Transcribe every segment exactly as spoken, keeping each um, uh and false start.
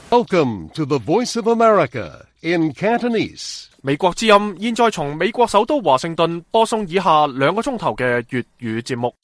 Welcome to the Voice of America in Cantonese. 美國之音現在從美國首都華盛頓播送以下兩個鐘頭嘅粵語節目。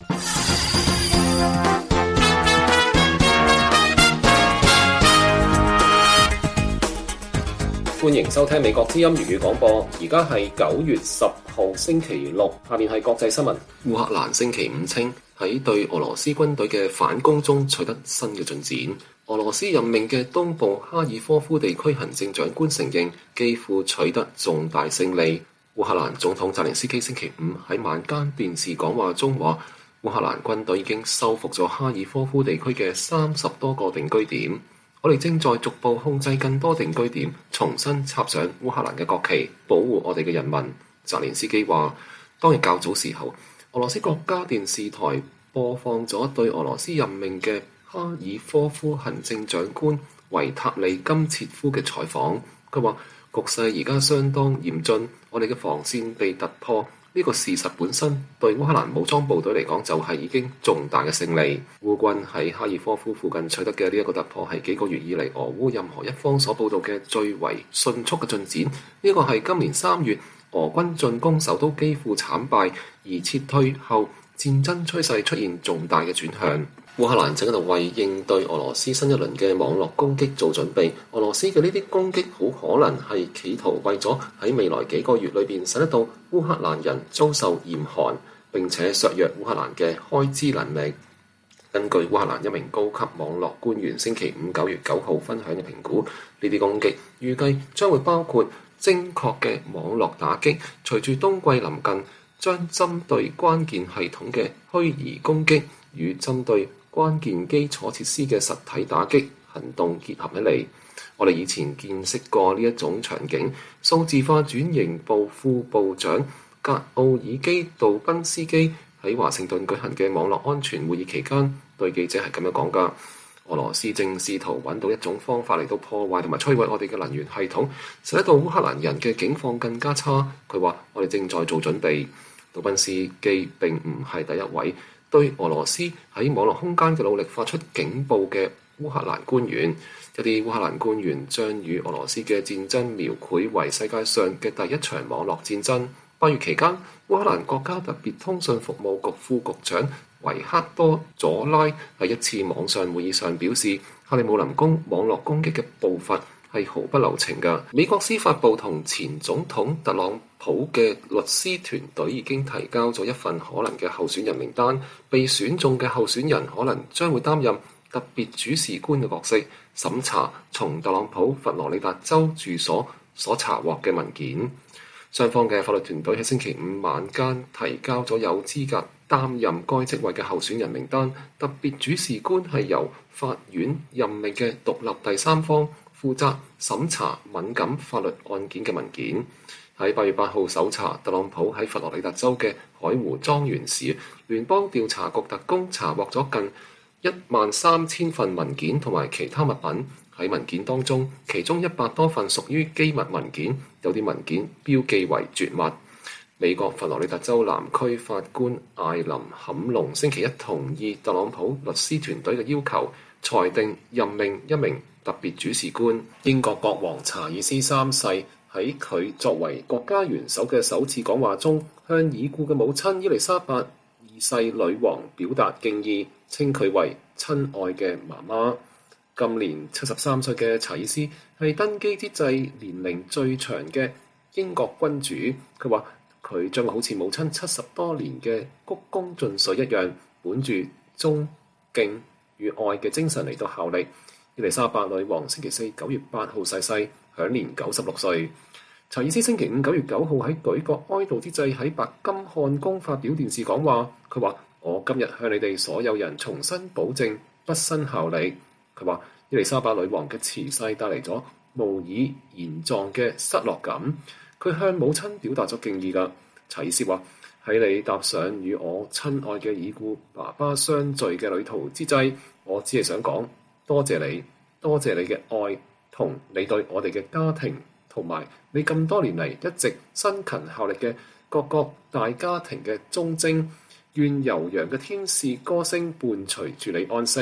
歡迎收聽美國之音粵語廣播，而家係九月十號星期六，下面係國際新聞。烏克蘭星期五稱喺對俄羅斯軍隊嘅反攻中取得新嘅進展。俄羅斯任命嘅東部哈爾科夫地區行政長官承認幾乎取得重大勝利。烏克蘭總統澤連斯基星期五喺晚間電視講話中話，烏克蘭軍隊已經收復咗哈爾科夫地區嘅三十多個定居點。我哋正在逐步控制更多定居點，重新插上烏克蘭嘅國旗，保護我哋嘅人民。澤連斯基話，當日較早時候，俄羅斯國家電視台播放咗對俄羅斯任命嘅哈爾科夫行政長官維塔利金切夫嘅採訪。佢話局勢而家相當嚴峻，我哋嘅防線被突破。呢個事實本身對烏克蘭武裝部隊嚟講就係已經重大嘅勝利。烏軍喺哈爾科夫附近取得嘅呢一個突破係幾個月以嚟俄烏任何一方所報道嘅最為迅速嘅進展。呢個係今年三月俄軍進攻首都幾乎慘敗而撤退後，戰爭趨勢出現重大嘅轉向。烏克蘭正喺度為應對俄羅斯新一輪嘅網絡攻擊做準備。俄羅斯嘅呢啲攻擊好可能係企圖為咗喺未來幾個月裏邊使得到烏克蘭人遭受嚴寒，並且削弱烏克蘭嘅開支能力。根據烏克蘭一名高級網絡官員星期五九月九號分享嘅評估，呢啲攻擊預計將會包括精確嘅網絡打擊，隨住冬季臨近，將針對關鍵系統嘅虛擬攻擊與針對關鍵基礎設施嘅實體打擊行動結合起嚟。我哋以前見識過呢一種場景。數字化轉型部副部長格奧爾基杜賓斯基喺華盛頓舉行嘅網絡安全會議期間，對記者係咁樣講㗎：俄羅斯正試圖揾到一種方法嚟到破壞同埋摧毀我哋嘅能源系統，使得到烏克蘭人嘅境況更加差。佢話：我哋正在做準備。杜賓斯基並唔係第一位對俄羅斯喺網絡空間嘅努力發出警報嘅烏克蘭官員。一啲烏克蘭官員將與俄羅斯嘅戰爭描繪為世界上嘅第一場網絡戰爭。八月期間，烏克蘭國家特別通訊服務局副局長維克多佐拉喺一次網上會議上表示，克里姆林宮網絡攻擊嘅步伐係毫不留情㗎。美國司法部同前總統特朗普嘅律師團隊已經提交咗一份可能嘅候選人名單，被選中嘅候選人可能將會擔任特別主事官嘅角色，審查從特朗普佛羅里達州住所所查獲嘅文件。雙方嘅法律團隊喺星期五晚間提交咗有資格擔任該職位嘅候選人名單。特別主事官係由法院任命嘅獨立第三方，負責審查敏感法律案件嘅文件。喺八月八號搜查特朗普喺佛羅里達州嘅海湖莊園時，聯邦調查局特工查獲咗近一萬三千份文件同埋其他物品。喺文件當中，其中一百多份屬於機密文件，有啲文件標記為絕密。美國佛羅里達州南區法官艾琳坎龍星期一同意特朗普律師團隊嘅要求，裁定任命一名特別主事官。英國國王查爾斯三世喺佢作為國家元首嘅首次講話中，向已故嘅母親伊麗莎白二世女王表達敬意，稱佢為親愛嘅媽媽。今年七十三歲嘅查爾斯係登基之際年齡最長嘅英國君主。佢話佢將好似母親七十多年嘅鞠躬盡瘁一樣，本住尊敬與愛嘅精神嚟到效力。伊麗莎白女王星期四九月八號逝世，享年九十六歲。查爾斯星期五九月九號喺舉國哀悼之際喺白金漢宮發表電視講話。佢話：我今日向你哋所有人重新保證畢生效力。佢話伊麗莎白女王嘅辭世帶嚟咗無以言狀嘅失落感，佢向母親表達咗敬意㗎。查爾斯話：喺你踏上與我親愛嘅已故爸爸相聚嘅旅途之際，我只係想講多謝你，多謝你嘅愛同你對我哋嘅家庭，同埋你咁多年嚟一直辛勤效力嘅各個大家庭嘅忠貞。願悠揚嘅天使歌聲伴隨住你安息。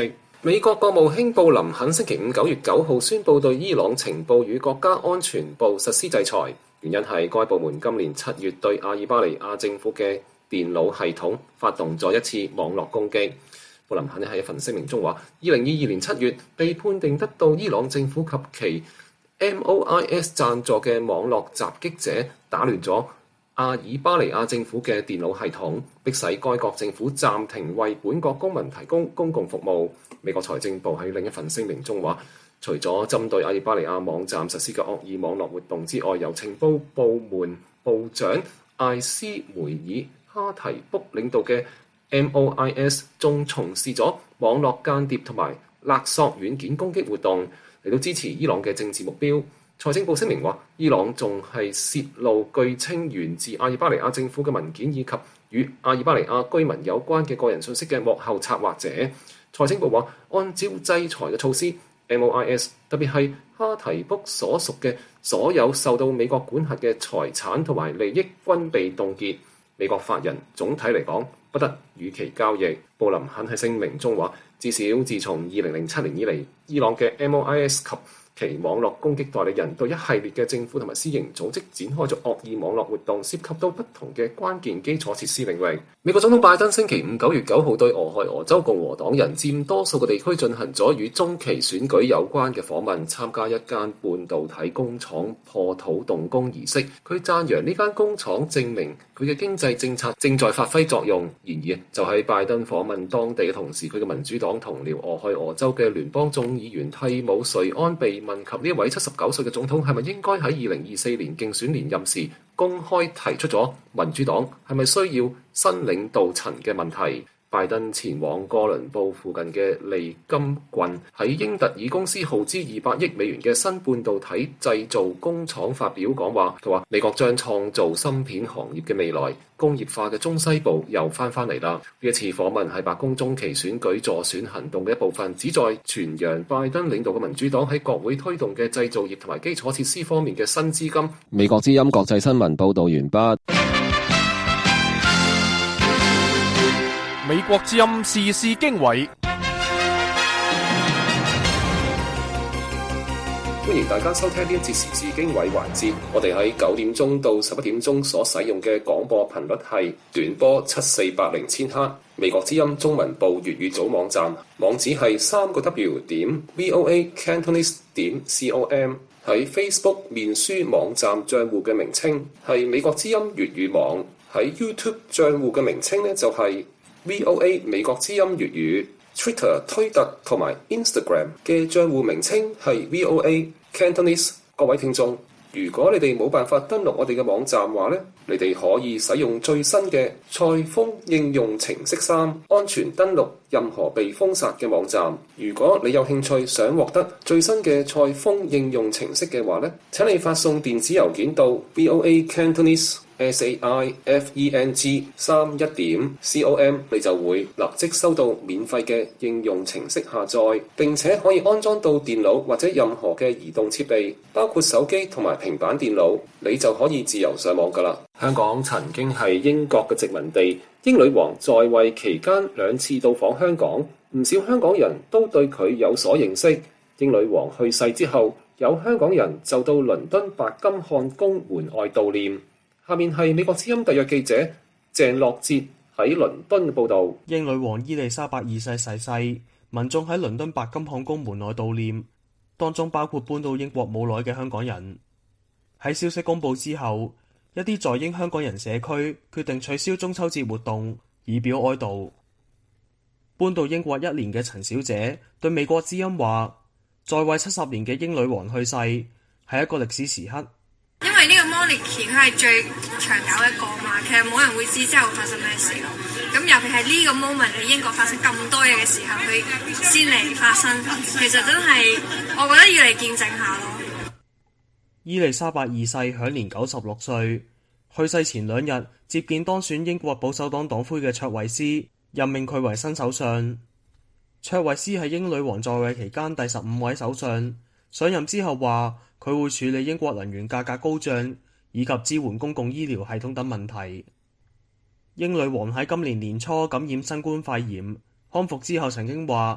美國國務卿布林肯星期五九月九號宣布對伊朗情報與國家安全部實施制裁，原因係該部門今年七月對阿爾巴尼亞政府嘅電腦系統發動咗一次網絡攻擊。布林肯喺一份聲明中話，二零二二年七月被判定得到伊朗政府及其 M O I S 贊助嘅網絡襲擊者打亂咗阿爾巴尼亞政府嘅電腦系統，迫使該國政府暫停為本國公民提供公共服務。美國財政部喺另一份聲明中話，除咗針對阿爾巴尼亞網站實施嘅惡意網絡活動之外，由情報部門部長艾斯梅爾哈提卜領導嘅 M O I S 仲從事咗網絡間諜同埋勒索軟件攻擊活動，嚟到支持伊朗嘅政治目標。財政部聲明話，伊朗仲係泄露據稱源自阿爾巴尼亞政府嘅文件，以及與阿爾巴尼亞居民有關嘅個人信息嘅幕後策劃者。財政部話，按照制裁嘅措施 ，M O I S 特別係哈提卜所屬嘅所有受到美國管轄嘅財產同埋利益均被凍結。美國法人總體嚟講不得與其交易。布林肯喺聲明中話，至少自從二零零七年以嚟，伊朗嘅 M O I S 及其網絡攻擊代理人對一系列嘅政府同埋私營組織展開咗惡意網絡活動，涉及到不同嘅關鍵基礎設施領域。美國總統拜登星期五九月九號對俄亥俄州共和黨人佔多數嘅地區進行咗與中期選舉有關嘅訪問，參加一間半導體工廠破土動工儀式。佢讚揚呢間工廠證明佢嘅經濟政策正在發揮作用。然而，就喺拜登訪問當地嘅同時，佢嘅民主黨同僚俄亥俄州嘅聯邦眾議員蒂姆瑞安被問及呢一位七十九歲嘅總統係咪應該喺二零二四年競選連任時公開提出咗民主黨係咪需要新領導層嘅問題。拜登前往哥倫布附近嘅利金郡，喺英特爾公司耗資二百億美元嘅新半導體製造工廠發表講話。佢話美國將創造芯片行業嘅未來，工業化嘅中西部又翻返嚟啦。呢一次訪問係白宮中期選舉助選行動嘅一部分，旨在傳揚拜登領導嘅民主黨喺國會推動嘅製造業同埋基礎設施方面嘅新資金。 美國之音國際新聞報道完畢。 美國之音時事經緯， 歡迎大家收聽呢一節時事經緯環節。我哋喺九點鐘到十一點鐘所使用嘅廣播頻率係短波七四八零千赫。美國之音中文部粵語組網站網址係三個 W 點 V O A Cantonese 點 C O M。喺 Facebook 面書網站賬戶嘅名稱係美國之音粵語網。喺 YouTube 賬戶嘅名稱呢就係、是V O A 美國之音粵語。 Twitter 推特同埋 Instagram 嘅賬戶名稱係 V O A Cantonese。 各位聽眾，如果你哋冇辦法登錄我哋嘅網站話呢，你哋可以使用最新嘅賽風應用程式三安全登錄任何被封殺嘅網站。如果你有興趣想獲得最新嘅賽風應用程式嘅話呢，請你發送電子郵件到 V O A Cantonese S A I F E N G 三一點 C O M， 你就會立即收到免費嘅應用程式下載，並且可以安裝到電腦或者任何嘅移動設備，包括手機同埋平板電腦，你就可以自由上網噶啦。香港曾經係英國嘅殖民地，英女王在位期間兩次到訪香港，唔少香港人都對佢有所認識。英女王去世之後，有香港人就到倫敦白金漢宮門外悼念。下面係美國之音特約記者鄭樂哲喺倫敦嘅報導。 英女王伊麗莎白二世逝世，民眾喺倫敦白金漢宮門外悼念，當中包括搬到英國冇耐嘅香港人。喺消息公佈之後，一啲在英香港人社區決定取消中秋節活動，以表哀悼。搬到英國一年嘅陳小姐對美國之音話，在位七十年嘅英女王去世係一個歷史時刻。 因為呢個 monarchy 佢係最長久一個嘛，其實冇人會知之後會發生咩事咯。咁尤其係呢個 moment 喺英國發生咁多嘢嘅時候，佢先嚟發生，其實真係我覺得要嚟見證下咯。 伊麗莎白二世享年九十六歲，去世前兩日接見當選英國保守黨黨魁嘅卓慧思，任命佢為新首相。卓慧思係英女王在位期間第十五位首相，上任之後話佢會處理英國能源價格高漲以及支援公共醫療系統等問題。英女王喺今年年初感染新冠肺炎，康復之後曾經話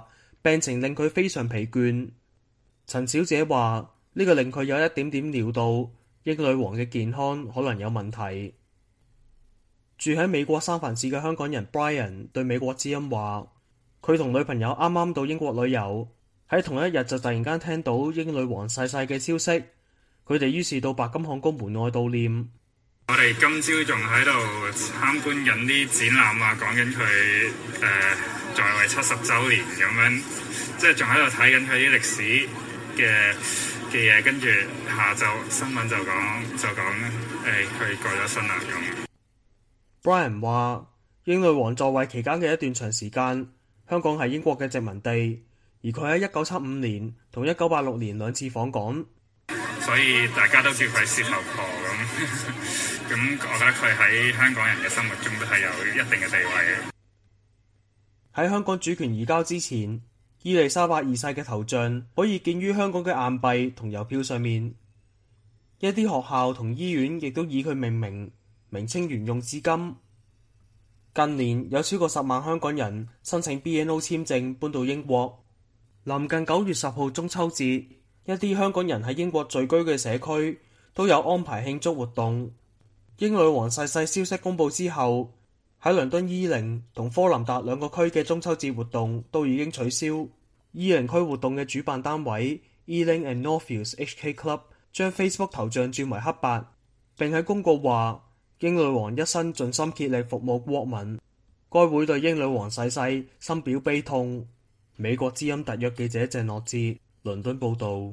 病情令佢非常疲倦。陳小姐話呢個令佢有一點點料到英女王嘅健康可能有問題。住喺美國三藩市嘅香港人 Brian 對美國之音話，佢同女朋友啱啱到英國旅遊，喺同一日就突然間聽到英女王逝世嘅消息，佢哋於是到白金漢宮門外悼念。 我哋今朝仲喺度參觀緊啲展覽啊，講緊佢誒在位七十週年咁樣，即係仲喺度睇緊佢啲歷史嘅嘅嘢，跟住下晝新聞就講就講誒佢過咗身啦咁。 Brian 話，英女王在位期間嘅一段長時間，香港係英國嘅殖民地，而佢喺一九七五年同一九八六年兩次訪港， 所以大家都叫佢事頭婆咁。咁我覺得佢喺香港人嘅心目中都係有一定嘅地位嘅。 喺香港主權移交之前，伊麗莎白二世嘅頭像可以見於香港嘅硬幣同郵票上面。一啲學校同醫院亦都以佢命名，名稱沿用至今。近年有超過十萬香港人申請 B N O 簽證搬到英國。臨近九月十號中秋節，一啲香港人喺英國聚居嘅社區都有安排慶祝活動。英女王逝世消息公佈之後，喺倫敦伊靈同科林達兩個區嘅中秋節活動都已經取消。伊靈區活動嘅主辦單位 Ealing and Northfields H K Club 將 Facebook 頭像轉為黑白，並喺公告話英女王一生盡心竭力服務國民。該會對英女王逝世深表悲痛。美國之音特約記者鄭樂志倫敦報導。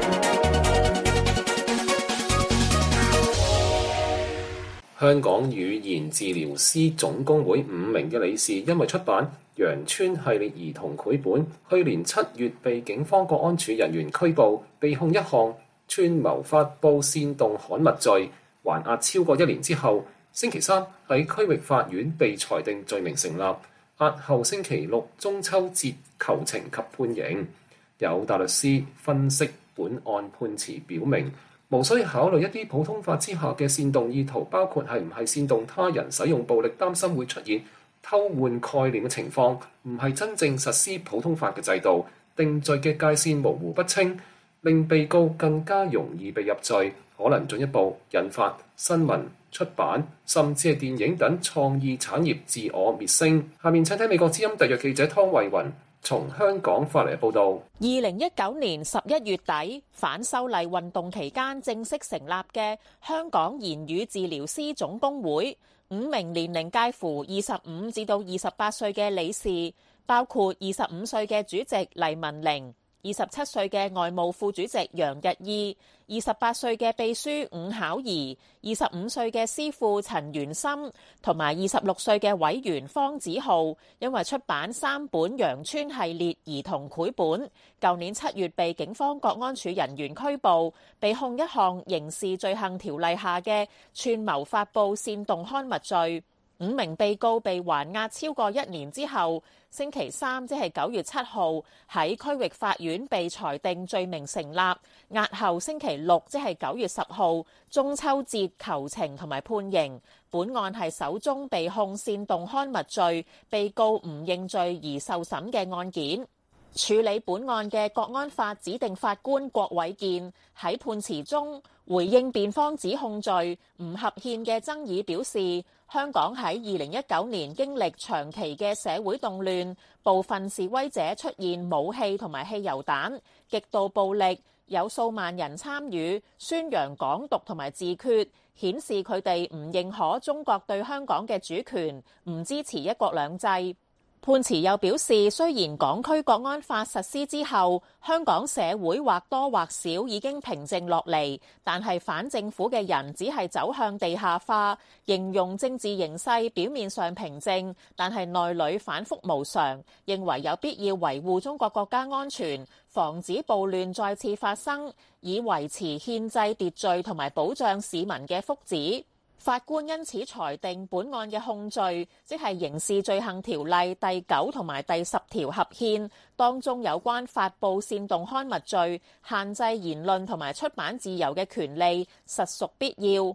香港語言治療師總工會五名嘅理事因為出版羊村系列兒童繪本，去年七月被警方國安處人員拘捕，被控一項串謀發布煽動刊物罪，還押超過一年之後，星期三喺區域法院被裁定罪名成立，押後星期六中秋節求情及判刑。有大律師分析本案判詞表明，無需考慮一啲普通法之下嘅煽動意圖，包括係唔係煽動他人使用暴力，擔心會出現偷換概念嘅情況，唔係真正實施普通法嘅制度，定罪嘅界線模糊不清，令被告更加容易被入罪，可能進一步引發新聞、出版甚至係電影等創意產業自我滅聲。下面請聽美國之音特約記者湯慧雲從香港發嚟嘅報道。 二零一九年十一月底，反修例運動期間正式成立嘅香港言語治療師總工會，五名年齡介乎二十五至到二十八歲嘅理事，包括二十五歲嘅主席黎文玲、二十七歲嘅外務副主席楊日意、二十八歲嘅秘書伍巧儀、二十五歲嘅師傅陳元森同埋二十六歲嘅委員方子浩，因為出版三本羊村系列兒童繪本，舊年七月被警方國安處人員拘捕，被控一項刑事罪行條例下嘅串謀發布煽動刊物罪。五名被告被還押超過一年之後，星期三即係九月七號喺區域法院被裁定罪名成立，押後星期六即係九月十號中秋節求情同埋判刑。本案係首宗被控煽動刊物罪，被告唔認罪而受審嘅案件。處理本案嘅國安法指定法官郭偉健喺判詞中回應辯方指控罪唔合憲嘅爭議，表示香港喺二零一九年經歷長期嘅社會動亂，部分示威者出現武器同埋汽油彈，極度暴力，有數萬人參與，宣揚港獨同埋自決，顯示佢哋唔認可中國對香港嘅主權，唔支持一國兩制。判詞又表示，雖然港區國安法實施之後，香港社會或多或少已經平靜落嚟，但係反政府嘅人只係走向地下化，形容政治形勢表面上平靜，但係內裏反覆無常，認為有必要維護中國國家安全，防止暴亂再次發生，以維持憲制秩序同埋保障市民嘅福祉。法官因此裁定本案嘅控罪，即係刑事罪行條例第九同埋第十條合憲，當中有關發布煽動刊物罪、限制言論同埋出版自由嘅權利，實屬必要。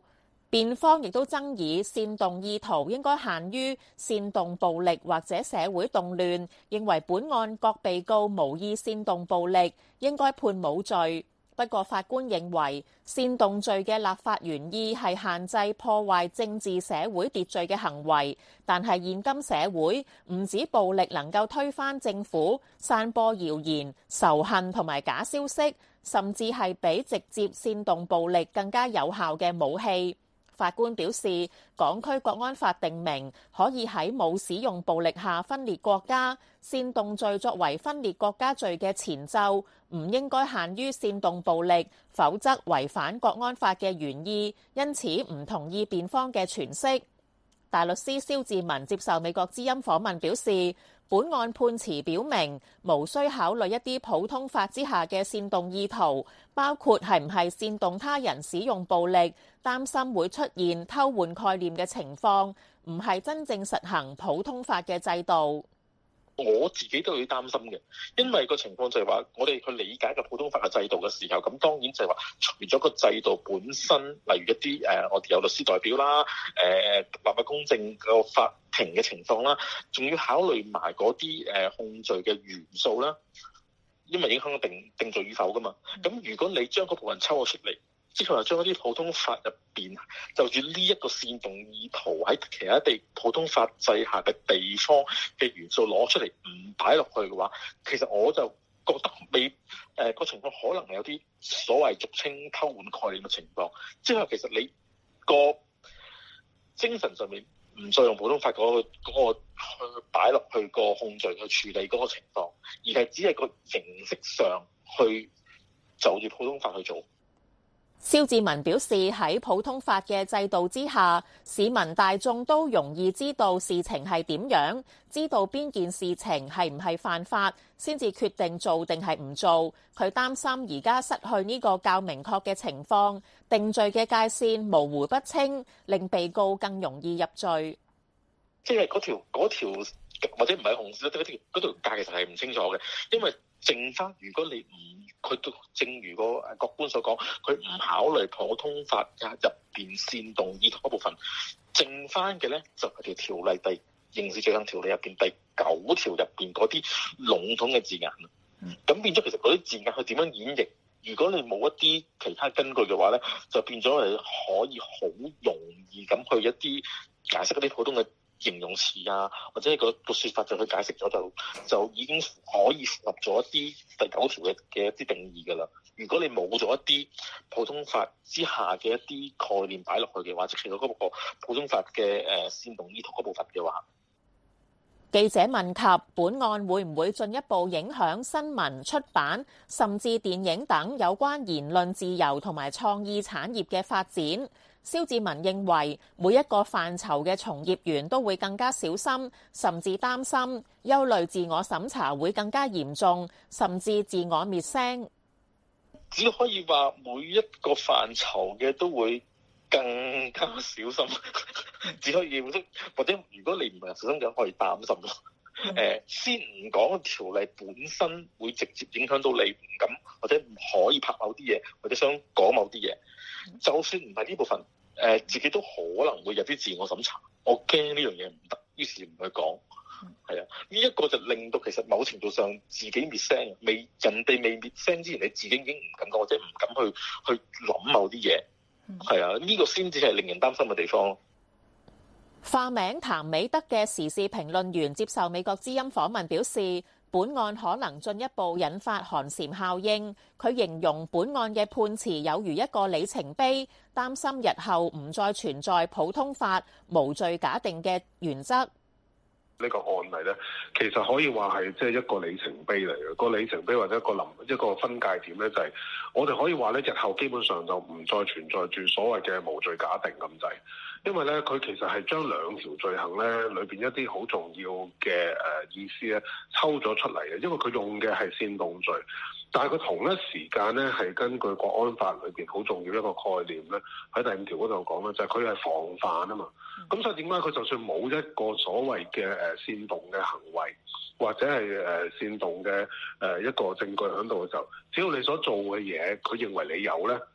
辯方亦都爭議煽動意圖應該限於煽動暴力或者社會動亂，認為本案各被告無意煽動暴力，應該判無罪。不過法官認為煽動罪嘅立法原意係限制破壞政治社會秩序嘅行為，但係現今社會唔止暴力能夠推翻政府、散播謠言、仇恨同埋假消息，甚至係比直接煽動暴力更加有效嘅武器。法官表示，港區國安法定明可以喺冇使用暴力下分裂國家，煽動罪作為分裂國家罪嘅前奏，唔應該限於煽動暴力，否則違反國安法嘅原意，因此唔同意辯方嘅詮釋。大律師蕭志文接受美國之音訪問表示，本案判詞表明，無需考慮一啲普通法之下嘅煽動意圖，包括係唔係煽動他人使用暴力，擔心會出現偷換概念嘅情況，唔係真正實行普通法嘅制度。 我自己都有啲擔心嘅，因為個情況就係話，我哋去理解個普通法嘅制度嘅時候，咁當然就係話，除咗個制度本身，例如一啲誒、呃，我哋有律師代表啦，誒、呃，立法公正個法庭嘅情況啦，仲要考慮埋嗰啲誒控罪嘅元素啦，因為影響到定定罪與否噶嘛。咁如果你將嗰部分抽咗出嚟，之後又將一啲普通法入邊就住呢一個煽動意圖喺其他地普通法制下嘅地方嘅元素攞出嚟唔擺落去嘅話，其實我就覺得未誒個情況可能係有啲所謂俗稱偷換概念嘅情況，即係其實你個精神上面唔再用普通法嗰、嗰個嗰個去擺落去個控罪去處理嗰個情況，而係只係個形式上去就住普通法去做。 蕭志文表示，喺普通法嘅制度之下，市民大眾都容易知道事情係點樣，知道邊件事情係唔係犯法，先至決定做定係唔做。佢擔心而家失去呢個較明確嘅情況，定罪嘅界線模糊不清，令被告更容易入罪。 即係嗰條嗰條或者唔係紅線，嗰條嗰條界其實係唔清楚嘅，因為剩翻如果你唔佢都正如個誒國官所講，佢唔考慮普通法入邊煽動意圖嗰部分，剩翻嘅咧就係條條例第刑事罪行條例入邊第九條入邊嗰啲籠統嘅字眼。咁變咗其實嗰啲字眼佢點樣演繹？如果你冇一啲其他根據嘅話咧，就變咗係可以好容易咁去一啲解釋嗰啲普通嘅形容詞啊，或者個個説法就去解釋咗，就就已經可以符合咗一啲第九條嘅嘅一啲定義㗎啦。如果你冇咗一啲普通法之下嘅一啲概念擺落去嘅話，即係嗰個普通法嘅誒煽動意圖嗰部分嘅話， 記者問及本案會唔會進一步影響新聞、出版甚至電影等有關言論自由同埋創意產業嘅發展？蕭志文認為每一個範疇嘅從業員都會更加小心，甚至擔心憂慮自我審查會更加嚴重，甚至自我滅聲。 只可以話每一個範疇嘅都會更加小心，只可以或者如果你唔係小心嘅，可以擔心咯。誒、呃，先唔講條例本身會直接影響到你唔敢或者唔可以拍某啲嘢，或者想講某啲嘢，就算唔係呢部分，誒、呃、自己都可能會有啲自我審查。我驚呢樣嘢唔得，於是唔去講。係啊，呢、這、一個就令到其實某程度上自己滅聲，未人哋未滅聲之前，你自己已經唔敢講，或者唔敢去去諗某啲嘢。係啊，呢、這個先至係令人擔心嘅地方。 化名譚美德嘅時事評論員接受美國之音訪問表示，本案可能進一步引發寒蟬效應。佢形容本案嘅判詞有如一個里程碑，擔心日後唔再存在普通法無罪假定嘅原則。 呢個案例咧，其實可以話係即係一個里程碑嚟嘅。個里程碑或者一個臨一個分界點咧，就係我哋可以話咧，日後基本上就唔再存在住所謂嘅無罪假定咁滯。因為咧，佢其實係將兩條罪行咧裏邊一啲好重要嘅誒意思咧抽咗出嚟嘅。因為佢用嘅係煽動罪，但係佢同一時間咧係根據國安法裏邊好重要一個概念咧，喺第五條嗰度講咧，就係佢係防範啊嘛。咁、嗯、所以點解佢就算冇一個所謂嘅誒煽動嘅行為，或者係誒煽動嘅誒一個證據喺度嘅時候，只要你所做嘅嘢，佢認為你有咧，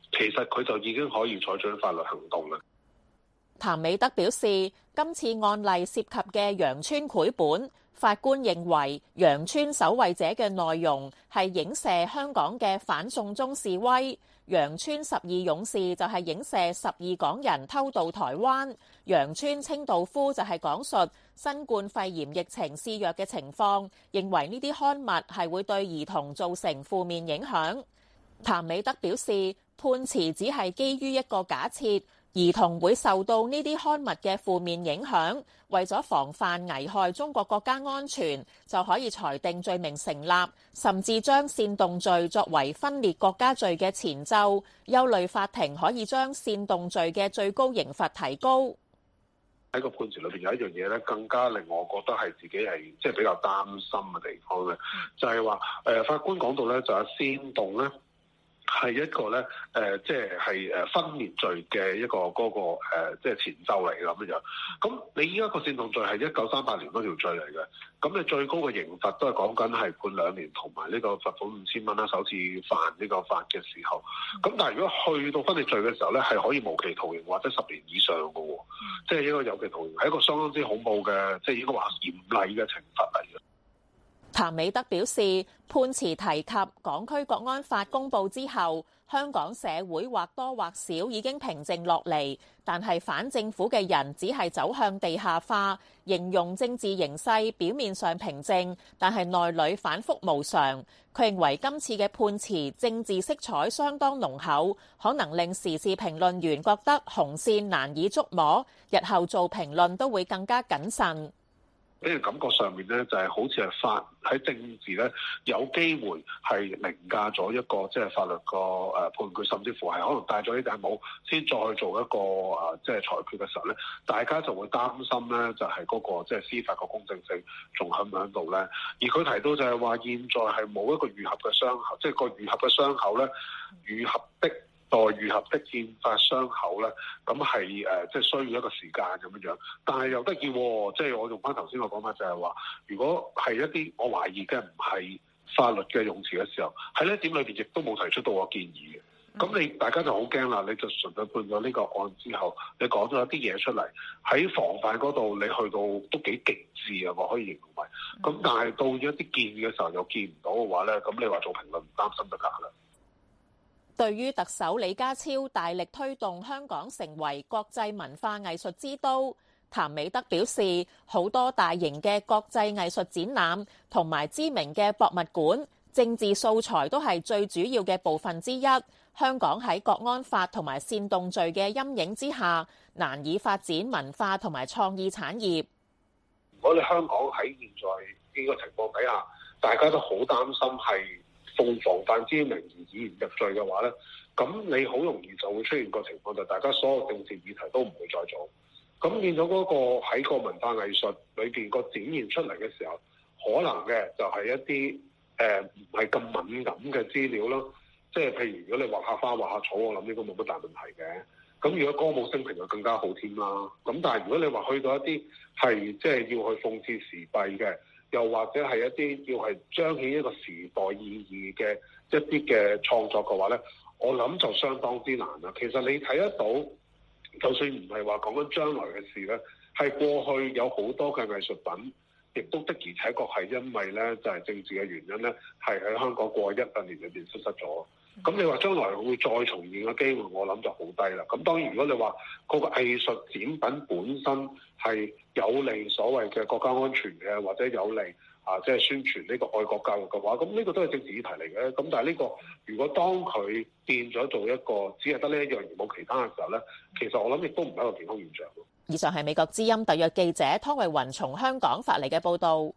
其實佢就已經可以採取法律行動啦。 譚美德表示，今次案例涉及嘅羊村繪本，法官認為羊村守衛者嘅內容係影射香港嘅反送中示威，羊村十二勇士就係影射十二港人偷渡台灣，羊村清道夫就係講述新冠肺炎疫情肆虐嘅情況，認為呢啲刊物係會對兒童造成負面影響。譚美德表示，判詞只係基於一個假設，兒童會受到呢啲刊物嘅負面影響，為咗防範危害中國國家安全，就可以裁定罪名成立，甚至將煽動罪作為分裂國家罪嘅前奏。憂慮法庭可以將煽動罪嘅最高刑罰提高。 喺個判詞裏邊有一樣嘢咧，更加令我覺得係自己係即係比較擔心嘅地方咧，就係話誒法官講到咧就係煽動咧。係一個咧，誒、呃，即係係誒分裂罪嘅一個嗰、那個、呃、即係前奏嚟咁樣。咁你依家個煽動罪係一九三八年嗰條罪嚟嘅，咁你最高嘅刑罰都係講緊係判兩年同埋呢個罰款五千蚊啦。首次犯呢個法嘅時候，咁但係如果去到分裂罪嘅時候咧，係可以無期徒刑或者十年以上嘅喎，即係一個有期徒刑，係一個相當之恐怖嘅，即係應該話嚴厲嘅懲罰嚟嘅。 譚美德表示，判詞提及港區國安法公佈之後，香港社會或多或少已經平靜落嚟，但係反政府嘅人只係走向地下化，形容政治形勢表面上平靜，但係內裏反覆無常。佢認為今次嘅判詞政治色彩相當濃厚，可能令時事評論員覺得紅線難以捉摸，日後做評論都會更加謹慎。 呢個感覺上面咧，就係好似係法喺政治咧，有機會係凌駕咗一個即係法律個誒判決，甚至乎係可能戴咗呢頂帽先再做一個誒即係裁決嘅時候咧，大家就會擔心咧，就係嗰個即係司法個公正性仲喺唔喺度咧？而佢提到就係話，現在係冇一個愈合嘅傷口，即係個愈合嘅傷口咧，愈合的。待愈合的憲法傷口咧，咁係誒，即係需要一個時間咁樣樣。但係又得意喎，即係我用翻頭先個講法就係話，如果係一啲我懷疑嘅唔係法律嘅用詞嘅時候，喺呢一點裏邊亦都冇提出到我建議嘅。咁你大家就好驚啦，你就純粹判咗呢個案之後，你講咗一啲嘢出嚟，喺防範嗰度你去到都幾極致啊，我可以形容為。咁但係到咗一啲建議嘅時候又見唔到嘅話咧，咁你話做評論唔擔心得㗎啦。 對於特首李家超大力推動香港成為國際文化藝術之都，譚美德表示，好多大型嘅國際藝術展覽同埋知名嘅博物館，政治素材都係最主要嘅部分之一。香港喺國安法同埋煽動罪嘅陰影之下，難以發展文化同埋創意產業。 如果你香港喺現在呢個情況底下，大家都好擔心係奉防範之名而以言入罪嘅話咧，咁你好容易就會出現個情況，就大家所有政治議題都唔會再做。咁變咗嗰個喺個文化藝術裏邊個展現出嚟嘅時候，可能嘅就係一啲誒唔係咁敏感嘅資料咯。即係譬如如果你畫下花畫下草，我諗應該冇乜大問題嘅。咁如果歌舞升平就更加好添啦。咁但係如果你話去到一啲係即係要去諷刺時弊嘅，又或者係一啲要係彰顯一個時代意義嘅一啲嘅創作嘅話咧，我諗就相當之難啦。其實你睇得到，就算唔係話講緊將來嘅事咧，係過去有好多嘅藝術品，亦都的而且確係因為咧就係政治嘅原因咧，係喺香港過去一兩年裏邊消失咗。咁你話將來會再重現嘅機會，我諗就好低啦。咁當然，如果你話嗰個藝術展品本身係有利所謂嘅國家安全嘅，或者有利啊，即係宣傳呢個愛國教育嘅話，咁呢個都係政治議題嚟嘅。咁但係呢個如果當佢變咗做一個只係得呢一樣而冇其他嘅時候咧，其實我諗亦都唔係一個健康現象。 以上係美國之音特約記者湯慧雲從香港發嚟嘅報導。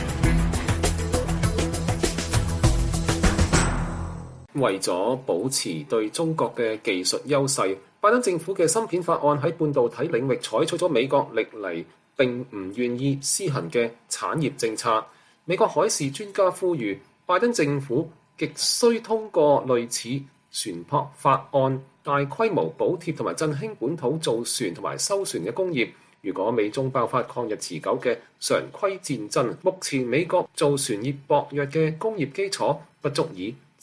為咗保持對中國嘅技術優勢，拜登政府嘅芯片法案喺半導體領域採取咗美國歷嚟並唔願意施行嘅產業政策。美國海事專家呼籲，拜登政府極需通過類似船舶法案，大規模補貼同埋振興本土造船同埋修船嘅工業。如果美中爆發抗日持久嘅常規戰爭，目前美國造船業薄弱嘅工業基礎不足以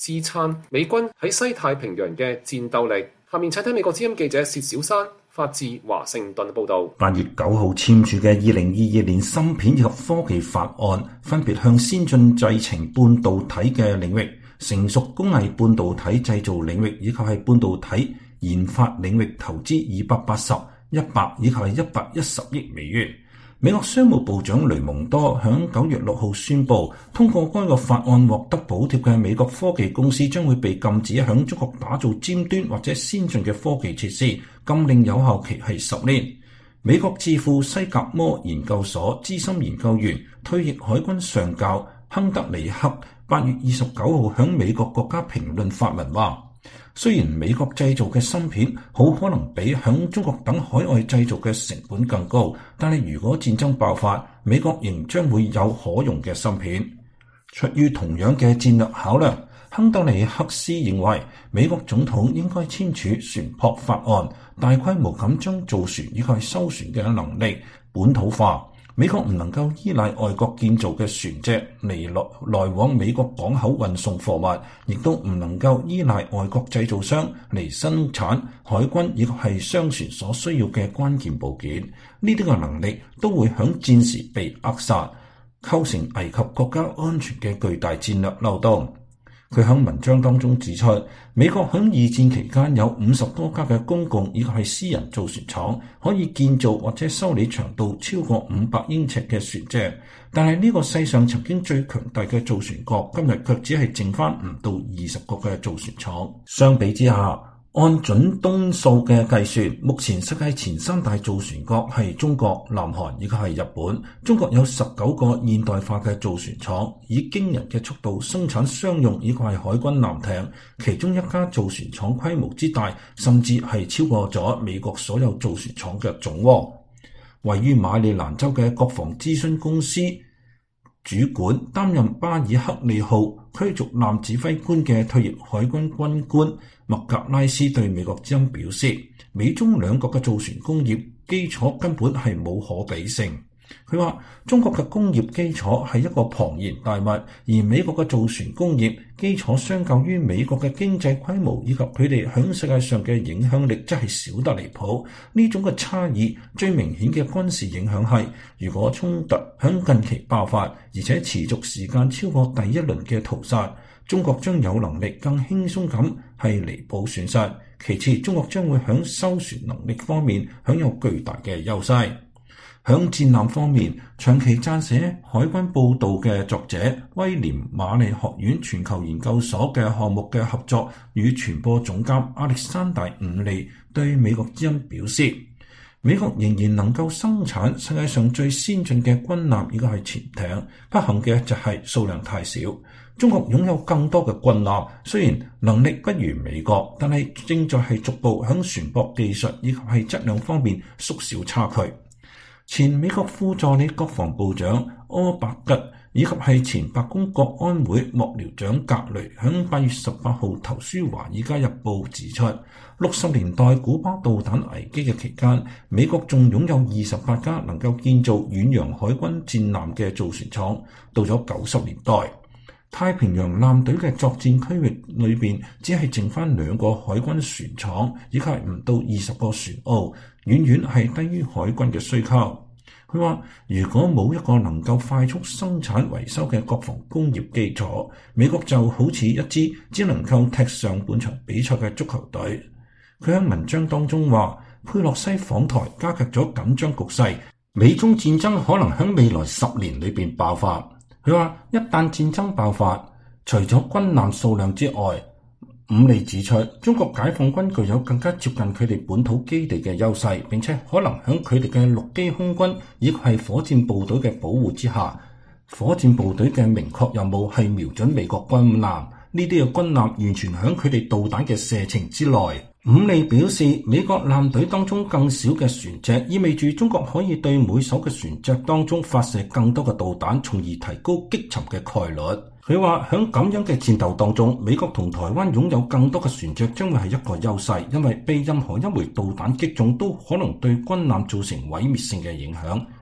支撐美軍喺西太平洋嘅戰鬥力。下面請睇美國之音記者薛小山發自華盛頓報道。 八月九號簽署嘅二零二二年芯片以及科技法案，分別向先進製程半導體嘅領域、成熟工藝半導體製造領域以及係半導體研發領域投資二百八十、一百以及係一百一十億美元。美國商務部長雷蒙多響九月六號宣布，通過該個法案獲得補貼嘅美國科技公司將會被禁止響中國打造尖端或者先進嘅科技設施，禁令有效期係十年。美國智庫西格摩研究所資深研究員、退役海軍上校亨德尼克八月二十九號響美國國家評論發文話，雖然美國製造嘅芯片好可能比響中國等海外製造嘅成本更高，但係如果戰爭爆發，美國仍將會有可用嘅芯片。出於同樣嘅戰略考量，亨德尼克斯認為美國總統應該簽署船舶法案，大規模咁將造船以及修船嘅能力本土化。美國唔能夠依賴外國建造嘅船隻嚟來來往美國港口運送貨物，亦都唔能夠依賴外國製造商嚟生產海軍以及係商船所需要嘅關鍵部件。呢啲嘅能力都會響戰時被扼殺，構成危及國家安全嘅巨大戰略漏洞。佢喺文章當中指出，美國喺二戰期間有五十多家嘅公共以及係私人造船廠，可以建造或者修理長度超過五百英尺嘅船隻。但係呢個世上曾經最強大嘅造船國，今日卻只係剩翻唔到二十個嘅造船廠。相比之下，按準東數嘅計算，目前世界前三大造船國係中國、南韓以及係日本。中國有十九個現代化嘅造船廠，以驚人嘅速度生產商用以及係海軍艦艇。其中一家造船廠規模之大，甚至係超過咗美國所有造船廠嘅總和。位於馬里蘭州嘅國防諮詢公司主管，擔任巴爾克利號驅逐艦指揮官嘅退役海軍軍官麥格拉斯對美國之音表示，美中兩國嘅造船工業基礎根本係冇可比性。佢話中國嘅工業基礎係一個龐然大物，而美國嘅造船工業基礎相較於美國嘅經濟規模以及佢哋響世界上嘅影響力，真係少得離譜。呢種嘅差異最明顯嘅軍事影響係，如果衝突響近期爆發，而且持續時間超過第一輪嘅屠殺，中國將有能力更輕鬆咁係彌補損失。其次，中國將會響修船能力方面享有巨大嘅優勢。響戰艦方面，長期撰寫海軍報道嘅作者威廉瑪麗學院全球研究所嘅項目嘅合作與傳播總監亞歷山大伍利對美國之音表示，美國仍然能夠生產世界上最先進嘅軍艦以及係潛艇，不幸嘅就係數量太少。中國擁有更多嘅軍艦，雖然能力不如美國，但係正在係逐步響船舶技術以及係質量方面縮小差距。前美國副助理國防部長柯伯格以及係前白宮國安會幕僚長格雷響八月十八號投書《華爾街日報》指出，六十年代古巴導彈危機嘅期間，美國仲擁有二十八家能夠建造遠洋海軍戰艦嘅造船廠。到咗九十年代，太平洋艦隊嘅作戰區域裏邊只係剩翻兩個海軍船廠，以及唔到二十個船塢，遠遠係低於海軍嘅需求。佢話，如果冇一個能夠快速生產維修嘅國防工業基礎，美國就好似一支只能夠踢上半場比賽嘅足球隊。佢喺文章當中話，佩洛西訪台加劇咗緊張局勢，美中戰爭可能喺未來十年裏邊爆發。佢話，一旦戰爭爆發，除咗軍艦數量之外，伍利指出，中國解放軍具有更加接近佢哋本土基地嘅優勢，並且可能喺佢哋嘅陸基空軍以及係火箭部隊嘅保護之下，火箭部隊嘅明確任務係瞄準美國軍艦，呢啲嘅軍艦完全喺佢哋導彈嘅射程之內。伍利表示，美國艦隊當中更少嘅船隻，意味住中國可以對每艘嘅船隻當中發射更多嘅導彈，從而提高擊沉嘅概率。佢話喺咁樣嘅戰鬥當中，美國同台灣擁有更多嘅船隻將會係一個優勢，因為被任何一枚導彈擊中都可能對軍艦造成毀滅性嘅影響。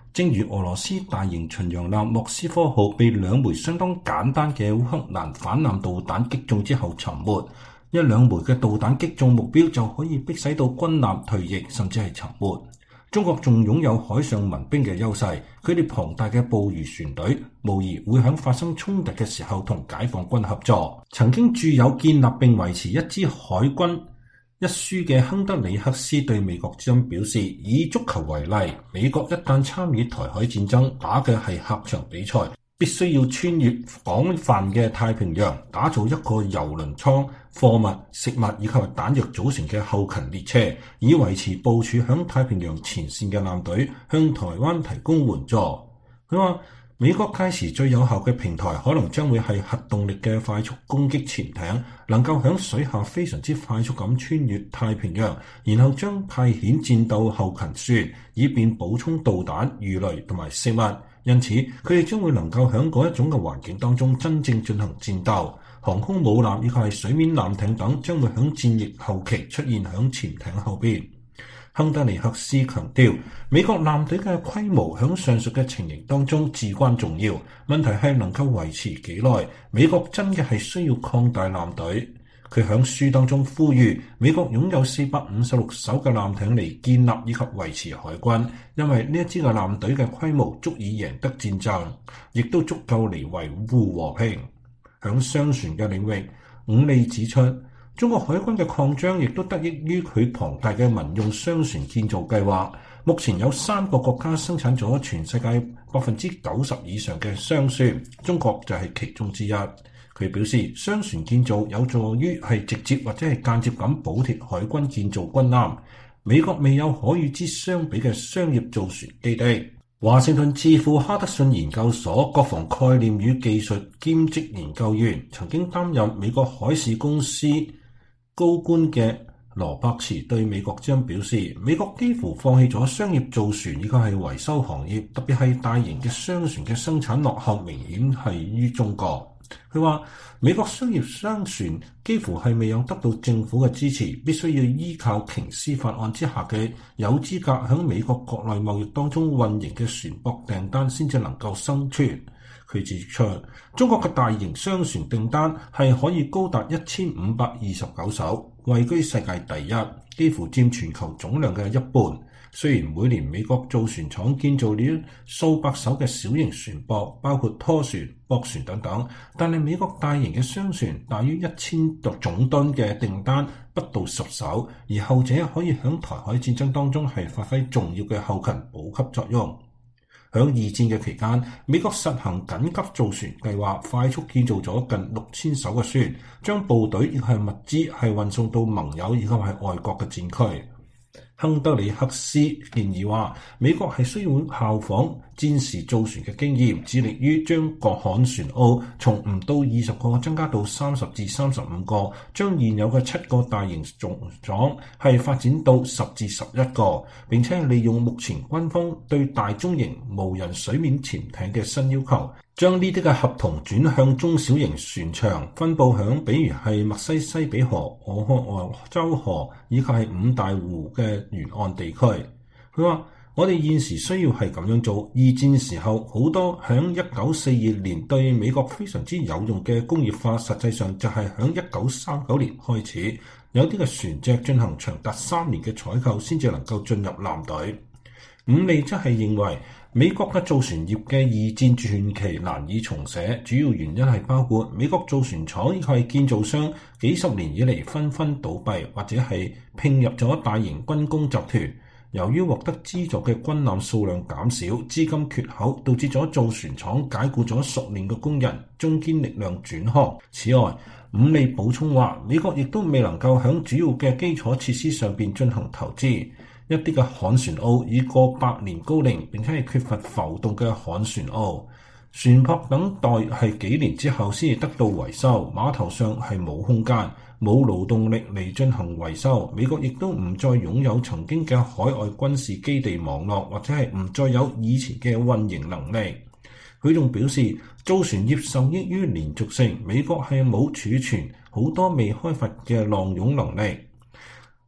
正如俄羅斯大型巡洋艦莫斯科號被兩枚相當簡單嘅烏克蘭反艦導彈擊中之後沉沒，一兩枚嘅導彈擊中目標就可以迫使到軍艦退役，甚至係沉沒。中國仲擁有海上民兵嘅優勢，佢哋龐大嘅捕魚船隊無疑會喺發生衝突嘅時候同解放軍合作。曾經著有建立並維持一支海軍一書嘅亨德里克斯對美國之音表示，以足球為例，美國一旦參與台海戰爭，打嘅係客場比賽，必須要穿越廣泛嘅太平洋，打造一個油輪艙、貨物、食物以及彈藥組成嘅後勤列車，以維持部署響太平洋前線嘅艦隊向台灣提供援助。佢話美國屆時最有效嘅平台可能將會係核動力嘅快速攻擊潛艇，能夠響水下非常之快速咁穿越太平洋，然後將派遣戰鬥後勤船，以便補充導彈、魚雷同埋食物。因此，佢哋將會能夠響嗰一種嘅環境當中真正進行戰鬥。航空母艦以及係水面艦艇等將會響戰役後期出現響潛艇後邊。亨德尼克斯強調，美國艦隊嘅規模響上述嘅情形當中至關重要。問題係能夠維持幾耐？美國真嘅係需要擴大艦隊。佢響書當中呼籲，美國擁有四百五十六艘嘅艦艇嚟建立以及維持海軍，因為呢一支嘅艦隊嘅規模足以贏得戰爭，亦都足夠嚟維護和平。響商船嘅領域，伍利指出，中國海軍嘅擴張亦都得益於佢龐大嘅民用商船建造計劃。目前有三個國家生產咗全世界百分之九十以上嘅商船，中國就係其中之一。佢表示，商船建造有助於係直接或者係間接咁補貼海軍建造軍艦。美國未有可與之相比嘅商業造船基地。華盛頓智庫哈德遜研究所國防概念與技術兼職研究員，曾經擔任美國海事公司高官嘅羅伯茨對美國之音表示，美國幾乎放棄咗商業造船以及係維修行業，特別係大型嘅商船嘅生產落後明顯係於中國。佢話美國商業商船幾乎係未有得到政府嘅支持，必須要依靠瓊斯法案之下嘅有資格喺美國國內貿易當中運營嘅船舶訂單先至能夠生存。佢指出，中國嘅大型商船訂單係可以高達一千五百二十九艘，位居世界第一，幾乎佔全球總量嘅一半。雖然每年美國造船廠建造了數百艘嘅小型船舶，包括拖船、駁船等等，但係美國大型嘅商船大於一千總噸嘅訂單不到十艘，而後者可以喺台海戰爭當中係發揮重要嘅後勤補給作用。喺二戰嘅期間，美國實行緊急造船計劃，快速建造咗近六千艘嘅船，將部隊亦係物資係運送到盟友以及係外國嘅戰區。亨德里克斯建議話，美國係需要效仿戰時造船嘅經驗，致力於將各航船塢從五到二十個增加到三十至三十五個，將現有嘅七個大型廠係發展到十至十一個，並且利用目前軍方對大中型無人水面潛艇嘅新要求，將呢啲嘅合同轉向中小型船場，分佈響比如係密西西比河、俄亥州河以及係五大湖嘅沿岸地區。佢話：我哋現時需要係咁樣做。二戰時候好多響一九四二年對美國非常之有用嘅工業化，實際上就係響一九三九年開始，有啲嘅船隻進行長達三年嘅採購先至能夠進入艦隊。伍利則係認為，美國嘅造船業嘅二戰傳奇難以重寫，主要原因係包括美國造船廠以及建造商幾十年以嚟紛紛倒閉，或者係併入咗大型軍工集團。由於獲得資助嘅軍艦數量減少，資金缺口導致咗造船廠解僱咗熟練嘅工人，中堅力量轉行。此外，伍利補充話，美國亦都未能夠響主要嘅基礎設施上邊進行投資。一啲嘅旱船塢已過百年高齡，並且係缺乏浮動嘅旱船塢，船舶等待係幾年之後先至得到維修，碼頭上係冇空間，冇勞動力嚟進行維修。美國亦都唔再擁有曾經嘅海外軍事基地網絡，或者係唔再有以前嘅運營能力。佢仲表示，造船業受益於連續性，美國係冇儲存好多未開發嘅浪湧能力。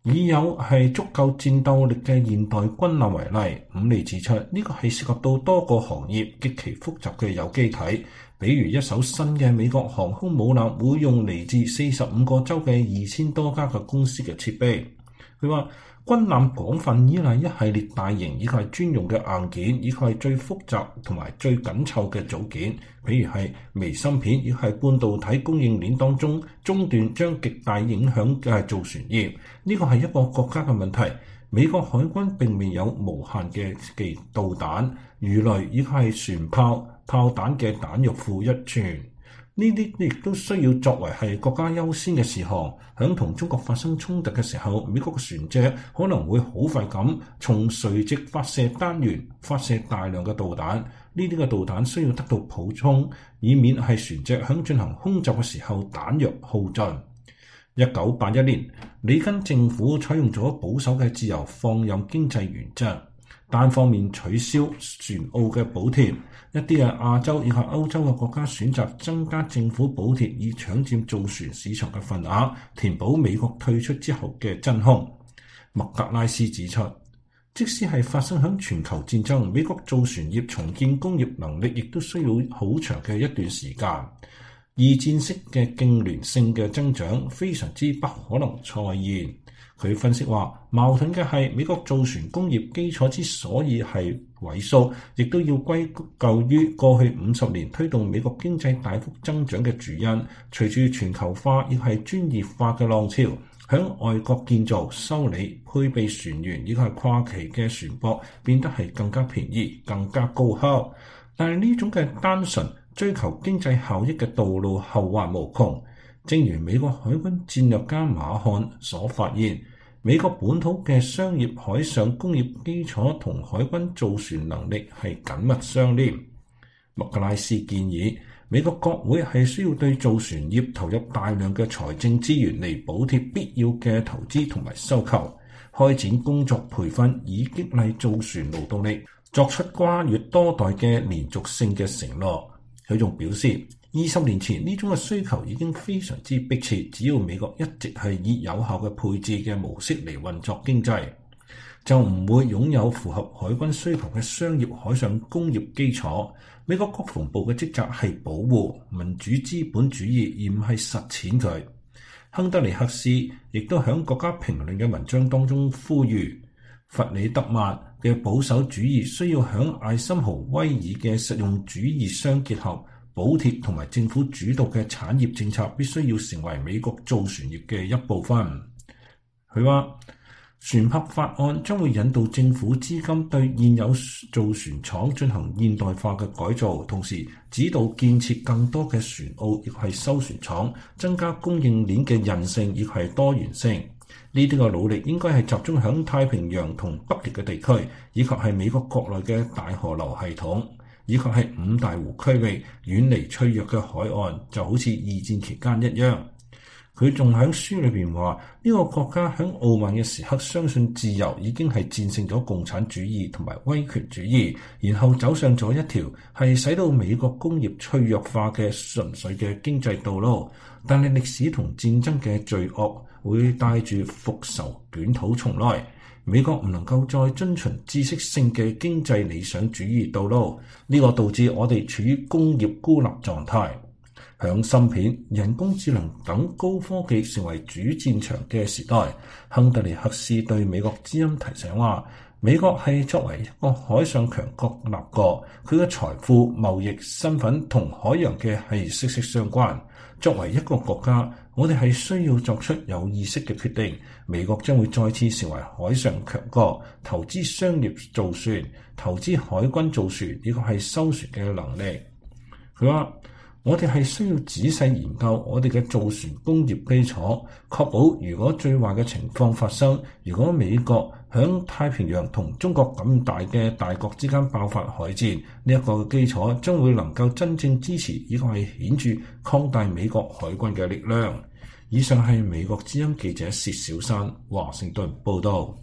以有係足夠戰鬥力嘅現代軍艦為例，伍利指出呢個係涉及到多個行業極其複雜嘅有機體，比如一艘新嘅美國航空母艦會用嚟自四十五個州嘅二千多家嘅公司嘅設備。佢話軍艦廣泛依賴一系列大型以及係專用嘅硬件，以及係最複雜同埋最緊湊嘅組件，譬如係微芯片，亦係半導體供應鏈當中中斷將極大影響嘅係造船業。呢個係一個國家嘅問題。美國海軍並未有無限嘅嘅導彈、魚雷以及係船炮、炮彈嘅彈藥庫一存。呢啲亦都需要作為係國家優先嘅事項。響同中國發生衝突嘅時候，美國嘅船隻可能會好快咁從垂直發射單元發射大量嘅導彈。呢啲嘅導彈需要得到補充，以免係船隻響進行空襲嘅時候彈藥耗盡。一九八一年，里根政府採用咗保守嘅自由放任經濟原則，單方面取消船澳嘅補貼。一啲嘅亞洲以及歐洲嘅國家選擇增加政府補貼，以搶佔造船市場嘅份額，填補美國退出之後嘅真空。麥格拉斯指出，即使係發生響全球戰爭，美國造船業重建工業能力亦都需要好長嘅一段時間。二戰式嘅痙攣性嘅增長非常之不可能再現。佢分析話，矛盾嘅係美國造船工業基礎之所以係萎縮，亦都要歸咎於過去五十年推動美國經濟大幅增長嘅主因。隨住全球化亦係專業化嘅浪潮，響外國建造、修理、配備船員以及係跨期嘅船舶變得係更加便宜、更加高效。但係呢種嘅單純追求經濟效益嘅道路後患無窮。正如美國海軍戰略家馬漢所發現，美國本土嘅商業海上工業基礎同海軍造船能力係緊密相連。麥格拉斯建議，美國國會係需要對造船業投入大量嘅財政資源嚟補貼必要嘅投資同埋收購，開展工作培訓，以激勵造船勞動力，作出跨越多代嘅連續性嘅承諾。佢仲表示，二十年前呢種嘅需求已經非常之迫切，只要美國一直係以有效嘅配置嘅模式嚟運作經濟，就唔會擁有符合海軍需求嘅商業海上工業基礎。美國國防部嘅職責係保護民主資本主義，而唔係實踐佢。亨德里克斯亦都喺國家評論嘅文章當中呼籲，弗里德曼嘅保守主義需要響艾森豪威爾嘅實用主義相結合，補貼同埋政府主導嘅產業政策必須要成為美國造船業嘅一部分。佢話，船舶法案將會引導政府資金對現有造船廠進行現代化嘅改造，同時指導建設更多嘅船澳亦係修船廠，增加供應鏈嘅韌性亦係多元性。呢啲嘅努力應該係集中響太平洋同北極嘅地區，以及係美國國內嘅大河流系統，以及係五大湖區域，遠離脆弱嘅海岸，就好似二戰期間一樣。佢仲喺書裏邊話，呢個國家喺傲慢嘅時刻相信自由已經係戰勝咗共產主義同埋威權主義，然後走上咗一條係使到美國工業脆弱化嘅純粹嘅經濟道路。但係歷史同戰爭嘅罪惡會帶住復仇捲土重來，美國唔能夠再遵循知識性嘅經濟理想主義道路，呢個導致我哋處於工業孤立狀態。響芯片、人工智能等高科技成為主戰場嘅時代，亨德里克斯對美國之音提醒話，美國係作為一個海上強國立國，佢嘅財富、貿易、身份同海洋嘅係息息相關。作為一個國家，我哋係需要作出有意識嘅決定。美國將會再次成為海上強國，投資商業造船、投資海軍造船，呢個係修船嘅能力。佢話，我哋係需要仔細研究我哋嘅造船工業基礎，確保如果最壞嘅情況發生，如果美國響太平洋同中國咁大嘅大國之間爆發海戰，呢一個基礎將會能夠真正支持，呢個係顯著擴大美國海軍嘅力量。以上係美國之音記者薛小山華盛頓報道。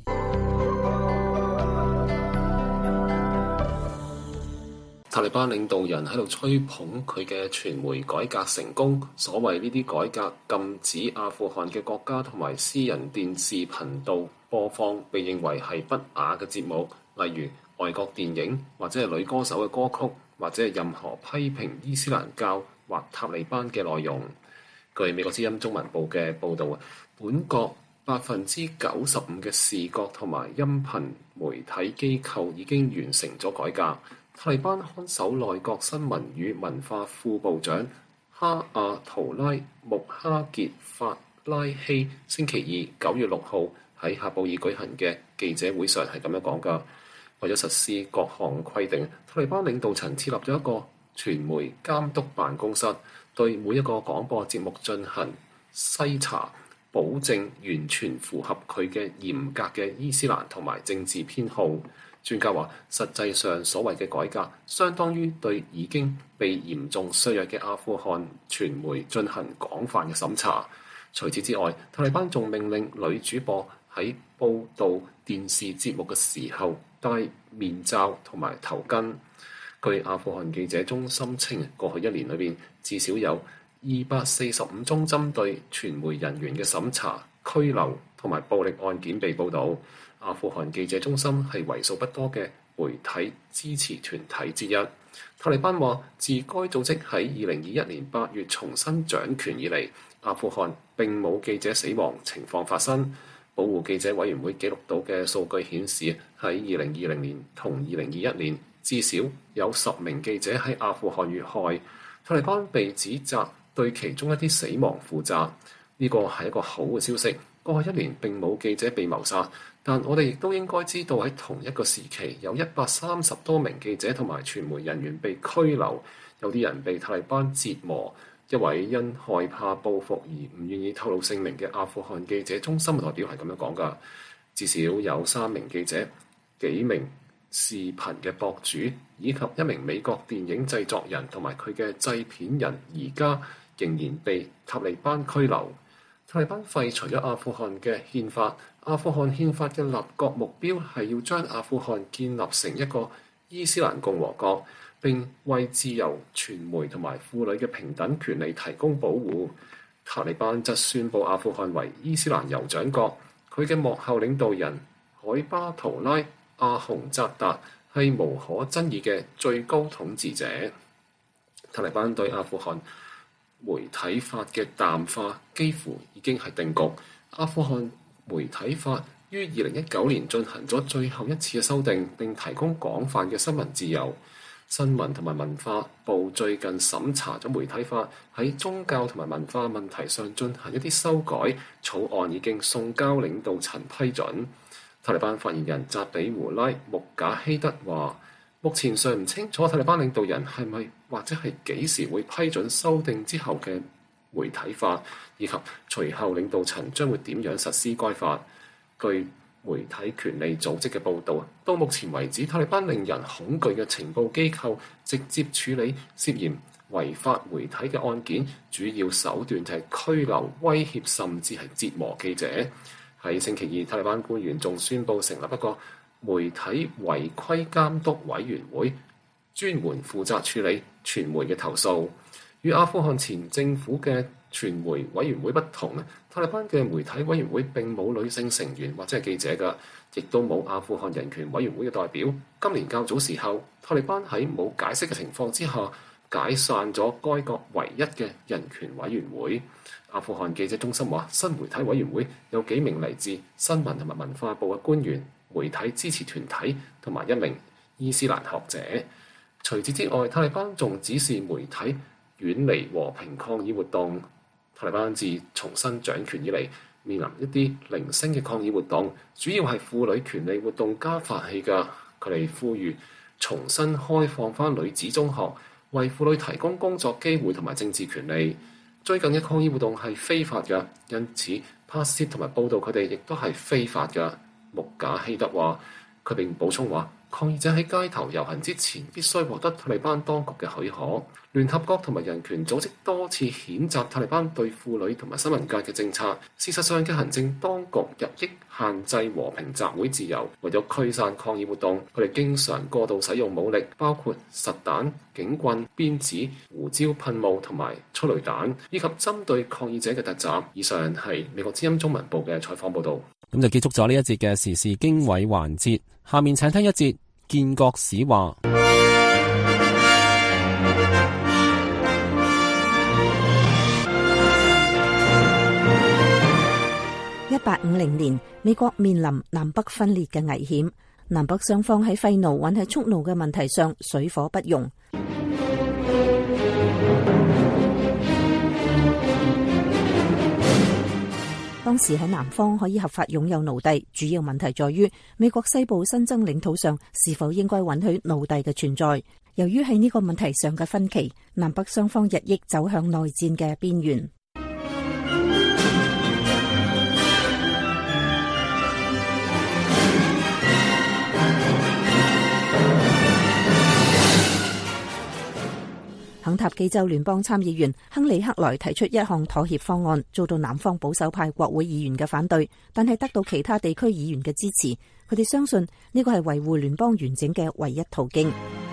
塔利班領導人喺度吹捧佢嘅傳媒改革成功，所謂呢啲改革禁止阿富汗嘅國家同埋私人電視頻道播放被認為係不雅嘅節目，例如外國電影或者係女歌手嘅歌曲，或者係任何批評伊斯蘭教或塔利班嘅內容。據美國之音中文部嘅報導，本國百分之九十五嘅視覺同埋音頻媒體機構已經完成咗改革。塔利班看守內閣新聞與文化副部長哈亞圖拉穆哈傑法拉希星期二九月六號喺喀布爾舉行嘅記者會上係咁樣講㗎。為咗實施各項規定，塔利班領導層設立咗一個傳媒監督辦公室，對每一個廣播節目進行篩查，保證完全符合佢嘅嚴格嘅伊斯蘭同埋政治偏好。專家話，實際上所謂嘅改革，相當於對已經被嚴重削弱嘅阿富汗傳媒進行廣泛嘅審查。除此之外，塔利班仲命令女主播喺報導電視節目嘅時候戴面罩同埋頭巾。據阿富汗記者中心稱，過去一年裏邊至少有二百四十五宗針對傳媒人員嘅審查、拘留同埋暴力案件被報導。阿富汗記者中心係為數不多嘅媒體支持團體之一。塔利班話，自該組織喺二零二一年八月重新掌權以嚟，阿富汗並冇記者死亡情況發生。保護記者委員會記錄到嘅數據顯示，喺二零二零年同二零二一年，至少有十名記者喺阿富汗遇害。塔利班被指責對其中一啲死亡負責，呢個係一個好嘅消息。過去一年並冇記者被謀殺，但我哋亦都應該知道喺同一個時期有一百三十多名記者同埋傳媒人員被拘留，有啲人被塔利班折磨。一位因害怕報復而唔願意透露姓名嘅阿富汗記者中心嘅代表係咁樣講㗎。至少有三名記者、幾名視頻嘅博主以及一名美國電影製作人同埋佢嘅製片人，而家仍然被塔利班拘留。塔利班廢除咗阿富汗嘅憲法，阿富汗憲法嘅立國目標係要將阿富汗建立成一個伊斯蘭共和國，並為自由傳媒同埋婦女嘅平等權利提供保護。塔利班則宣布阿富汗為伊斯蘭酋長國，佢嘅幕後領導人海巴圖拉阿洪扎達係無可爭議嘅最高統治者。塔利班對阿富汗媒體法嘅淡化幾乎已經係定局。阿富汗媒體法於二零一九年進行咗最後一次嘅修訂，並提供廣泛嘅新聞自由。新聞同埋文化部最近審查咗媒體法，喺宗教同埋文化問題上進行一啲修改，草案已經送交領導層批准。塔利班發言人扎比胡拉穆賈希德話，目前尚唔清楚塔利班領導人係咪或者係幾時會批准修訂之後嘅媒體法，以及隨後領導層將會點樣實施該法。據媒體權利組織嘅報導，到目前為止，塔利班令人恐懼嘅情報機構直接處理涉嫌違法媒體嘅案件，主要手段就係拘留、威脅甚至係折磨記者。喺星期二，塔利班官員仲宣布成立一個媒體違規監督委員會，專門負責處理傳媒嘅投訴。與阿富汗前政府嘅傳媒委員會不同，塔利班嘅媒體委員會並冇女性成員或者係記者㗎，亦都冇阿富汗人權委員會嘅代表。今年較早時候，塔利班喺冇解釋嘅情況之下解散咗該國唯一嘅人權委員會。阿富汗記者中心話，新媒體委員會有幾名嚟自新聞同埋文化部嘅官員、媒體支持團體同埋一名伊斯蘭學者。除此之外，塔利班仲指示媒體遠離和平抗議活動。塔利班自重新掌權以嚟，面臨一啲零星嘅抗議活動，主要係婦女權利活動家發起㗎。佢哋呼籲重新開放返女子中學，為婦女提供工作機會同埋政治權利。最近嘅抗議活動係非法㗎，因此拍攝同埋報導佢哋亦都係非法㗎。穆賈希德話，佢並補充話， 抗議者喺街頭遊行之前必須獲得塔利班當局嘅許可。聯合國同埋人權組織多次譴責塔利班對婦女同埋新聞界嘅政策。事實上嘅行政當局日益限制和平集會自由，為咗驅散抗議活動，佢哋經常過度使用武力，包括實彈、警棍、鞭子、胡椒噴霧同埋催淚彈，以及針對抗議者嘅突襲。以上係美國之音中文部嘅採訪報導。 咁就結束咗呢一節嘅時事經緯環節，下面請聽一節建國史話。 一八五零年，美國面臨南北分裂嘅危險，南北雙方喺廢奴或係蓄奴嘅問題上水火不容。當時喺南方可以合法擁有奴隸，主要問題在於美國西部新增領土上是否應該允許奴隸嘅存在。由於喺呢個問題上嘅分歧，南北雙方日益走向內戰嘅邊緣。肯塔基州聯邦參議員亨利克萊提出一項妥協方案，遭到南方保守派國會議員嘅反對，但係得到其他地區議員嘅支持。佢哋相信呢個係維護聯邦完整嘅唯一途徑。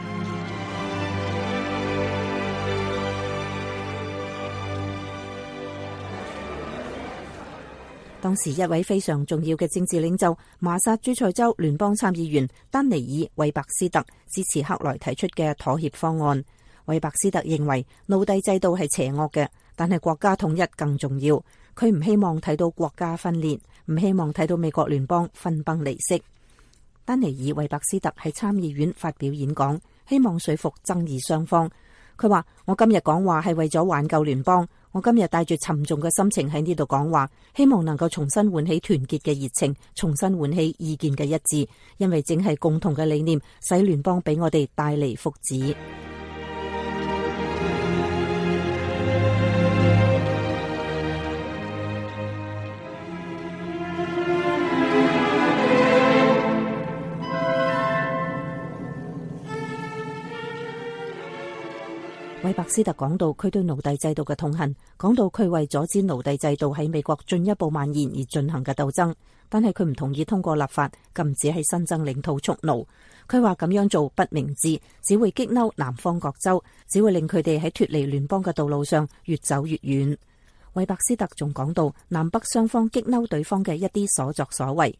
當時一位非常重要嘅政治領袖麻薩諸塞州聯邦參議員丹尼爾·韋伯斯特支持克萊提出嘅妥協方案。韋伯斯特認為奴隸制度係邪惡嘅，但係國家統一更重要。佢唔希望睇到國家分裂，唔希望睇到美國聯邦分崩離析。丹尼爾·韋伯斯特喺參議院發表演講，希望說服爭議雙方。佢話：我今日講話係為咗挽救聯邦，我今日帶住沉重嘅心情喺呢度講話，希望能夠重新喚起團結嘅熱情，重新喚起意見嘅一致，因為正係共同嘅理念使聯邦俾我哋帶嚟福祉。韋伯斯特講到佢對奴隸制度嘅痛恨，講到佢為阻止奴隸制度喺美國進一步蔓延而進行嘅鬥爭，但係佢唔同意通過立法禁止喺新增領土蓄奴。佢話咁樣做不明智，只會激嬲南方各州，只會令佢哋喺脫離聯邦嘅道路上越走越遠。韋伯斯特仲講到南北雙方激嬲對方嘅一啲所作所為。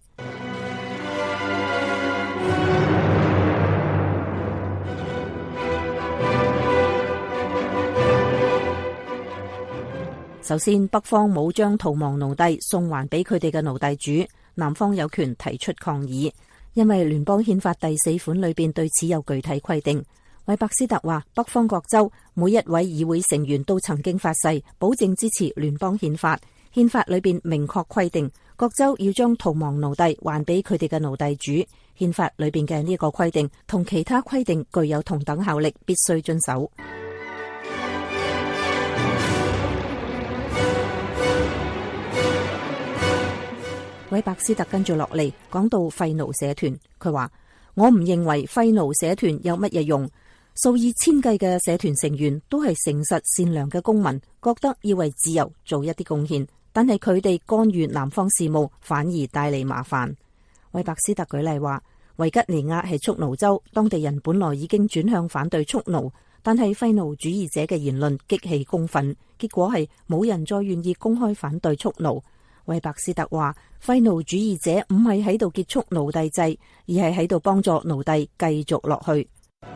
首先，北方冇將逃亡奴隸送還俾佢哋嘅奴隸主，南方有權提出抗議，因為聯邦憲法第四款裏邊對此有具體規定。韋伯斯特話，北方各州每一位議會成員都曾經發誓保證支持聯邦憲法，憲法裏邊明確規定各州要將逃亡奴隸還俾佢哋嘅奴隸主，憲法裏邊嘅呢個規定同其他規定具有同等效力，必須遵守。韋伯斯特跟住落嚟講到廢奴社團，佢話：我唔認為廢奴社團有乜嘢用，數以千計嘅社團成員都係誠實善良嘅公民，覺得要為自由做一啲貢獻，但係佢哋干預南方事務，反而帶嚟麻煩。韋伯斯特舉例話，維吉尼亞係蓄奴州，當地人本來已經轉向反對蓄奴，但係廢奴主義者嘅言論激起公憤，結果係冇人再願意公開反對蓄奴。韋伯斯特話，廢奴主義者唔係喺度結束奴隸制，而係喺度幫助奴隸繼續落去。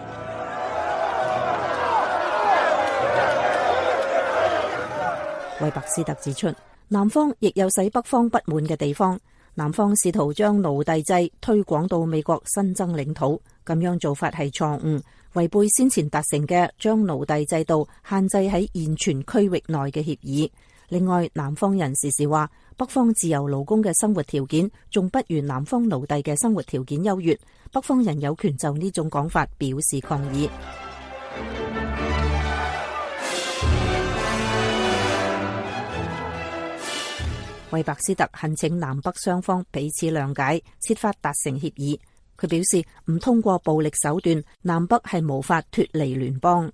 韋伯斯特指出，南方亦有使北方不滿嘅地方，南方試圖將奴隸制推廣到美國新增領土，咁樣做法係錯誤，違背先前達成嘅將奴隸制度限制喺現存區域內嘅協議。另外，南方人時時話北方自由勞工嘅生活條件仲不如南方奴隸嘅生活條件優越，北方人有權就呢種講法表示抗議。韋伯斯特懇請南北雙方彼此諒解，設法達成協議。 佢表示唔通過暴力手段，南北係無法脫離聯邦。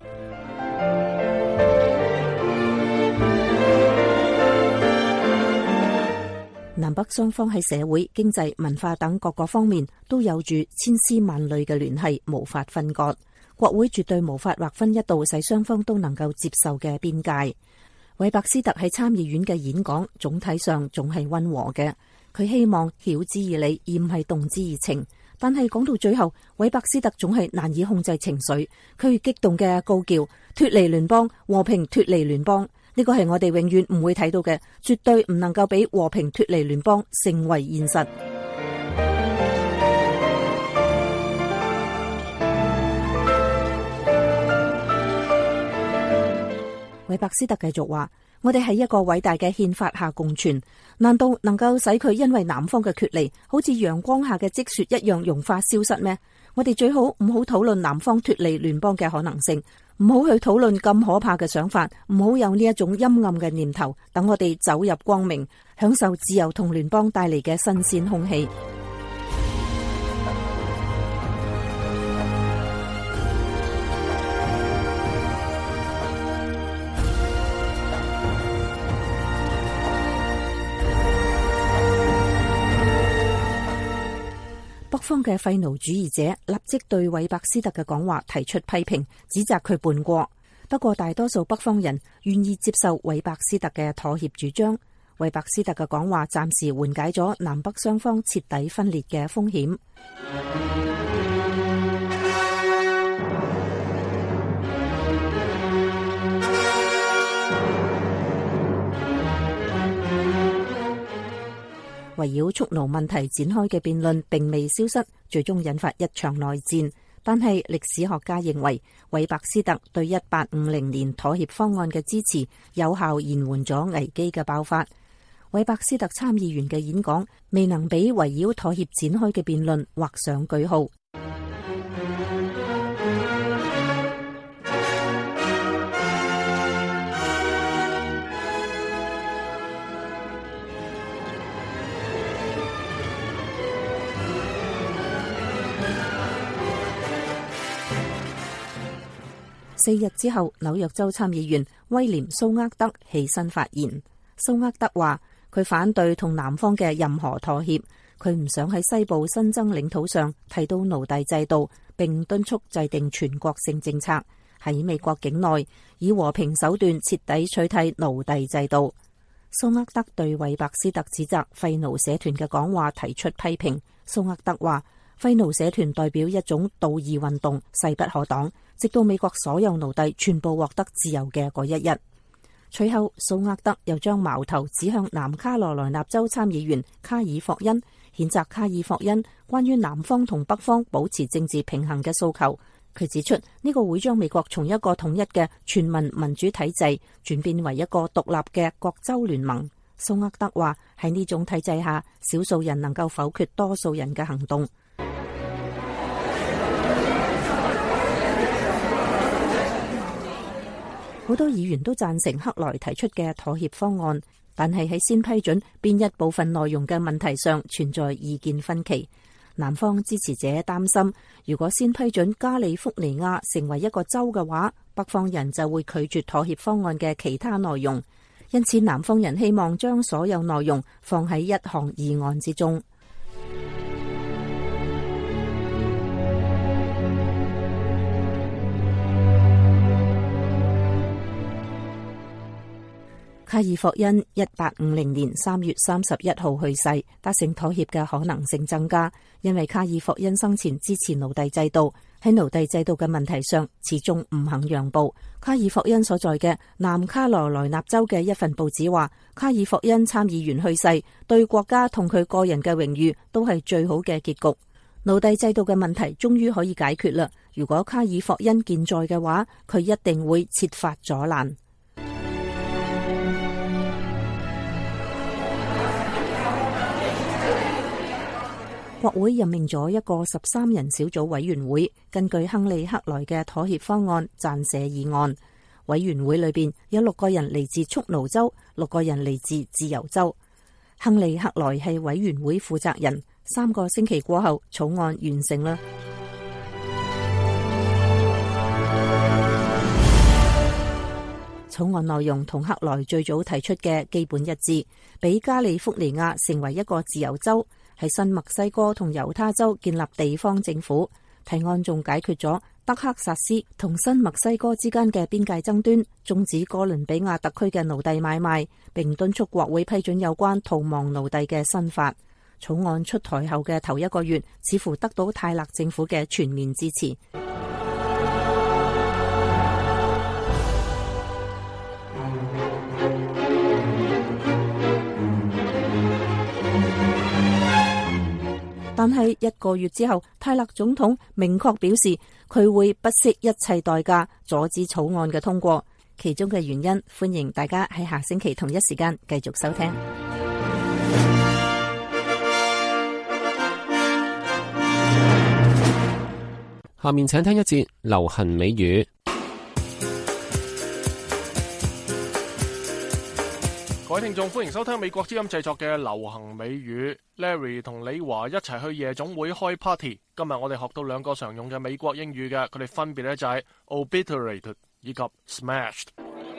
南北雙方喺社會、經濟、文化等各個方面都有住千絲萬縷嘅聯繫，無法分割。國會絕對無法劃分一道使雙方都能夠接受嘅邊界。韋伯斯特喺參議院嘅演講總體上仲係溫和嘅，佢希望曉之以理而唔係動之以情。但係講到最後，韋伯斯特總係難以控制情緒，佢激動嘅高叫：脫離聯邦，和平脫離聯邦。呢個係我哋永遠唔會睇到嘅，絕對唔能夠俾和平脫離聯邦成為現實。韋伯斯特繼續話：我哋喺一個偉大嘅憲法下共存，難道能夠使佢因為南方嘅決離，好似陽光下嘅積雪一樣融化消失咩？我哋最好唔好討論南方脫離聯邦嘅可能性，唔好去討論咁可怕嘅想法，唔好有呢一種陰暗嘅念頭。等我哋走入光明，享受自由同聯邦帶嚟嘅新鮮空氣。北方嘅廢奴主義者立即對韋伯斯特嘅講話提出批評，指責佢叛國。不過大多數北方人願意接受韋伯斯特嘅妥協主張。韋伯斯特嘅講話暫時緩解咗南北雙方徹底分裂嘅風險。圍繞蓄奴問題展開嘅辯論並未消失，最終引發一場內戰。但係歷史學家認為，韋伯斯特對一八五零年妥協方案嘅支持，有效延緩咗危機嘅爆發。韋伯斯特參議員嘅演講未能俾圍繞妥協展開嘅辯論畫上句號。四日之後，紐約州參議員威廉蘇厄德起身發言。蘇厄德話佢反對同南方嘅任何妥協，佢唔想喺西部新增領土上提到奴隸制度，並敦促制定全國性政策，喺美國境內以和平手段徹底取締奴隸制度。蘇厄德對韋伯斯特指責廢奴社團嘅講話提出批評。蘇厄德話廢奴社團代表一種道義運動，勢不可擋，直到美國所有奴隸全部獲得自由嘅嗰一日。隨後，蘇厄德又將矛頭指向南卡羅來納州參議員卡爾霍恩，譴責卡爾霍恩關於南方同北方保持政治平衡嘅訴求。佢指出呢、這個會將美國從一個統一嘅全民民主體制轉變為一個獨立嘅各州聯盟。蘇厄德話喺呢種體制下，少數人能夠否決多數人嘅行動。好多議員都贊成克萊提出嘅妥協方案，但係喺先批准邊一部分內容嘅問題上存在意見分歧。南方支持者擔心，如果先批准加利福尼亞成為一個州嘅話，北方人就會拒絕妥協方案嘅其他內容。因此，南方人希望將所有內容放喺一項議案之中。卡爾霍恩一八五零年三月三十一號去世，達成妥協嘅可能性增加，因為卡爾霍恩生前支持奴隸制度，喺奴隸制度嘅問題上始終唔肯讓步。卡爾霍恩所在嘅南卡羅來納州嘅一份報紙話，卡爾霍恩參議員去世，對國家同佢個人嘅榮譽都係最好嘅結局。奴隸制度嘅問題終於可以解決啦。如果卡爾霍恩健在嘅話，佢一定會設法阻攔。國會任命咗一個十三人小組委員會，根據亨利克萊嘅妥協方案撰寫議案。委員會裏邊有六個人嚟自蓄奴州，六個人嚟自自由州。亨利克萊係委員會負責人， 三個星期過後，草案完成啦。草案內容同克萊最早提出嘅基本一致，俾加利福尼亞成為一個自由州，喺新墨西哥同猶他州建立地方政府。提案仲解決咗德克薩斯同新墨西哥之間嘅邊界爭端，終止哥倫比亞特區嘅奴隸買賣，並敦促國會批准有關逃亡奴隸嘅新法。草案出台後嘅頭一個月，似乎得到泰勒政府嘅全面支持。但係一個月之後，泰勒總統明確表示佢會不惜一切代價阻止草案嘅通過。其中嘅原因，歡迎大家喺下星期同一時間繼續收聽。 下面請聽一節流行美語。 各位聽眾，歡迎收聽美國之音製作嘅流行美語。Larry 同李華一齊去夜總會開 party。今日我哋學到兩個常用嘅美國英語嘅，佢哋分別咧就係 obliterated 以及 smashed。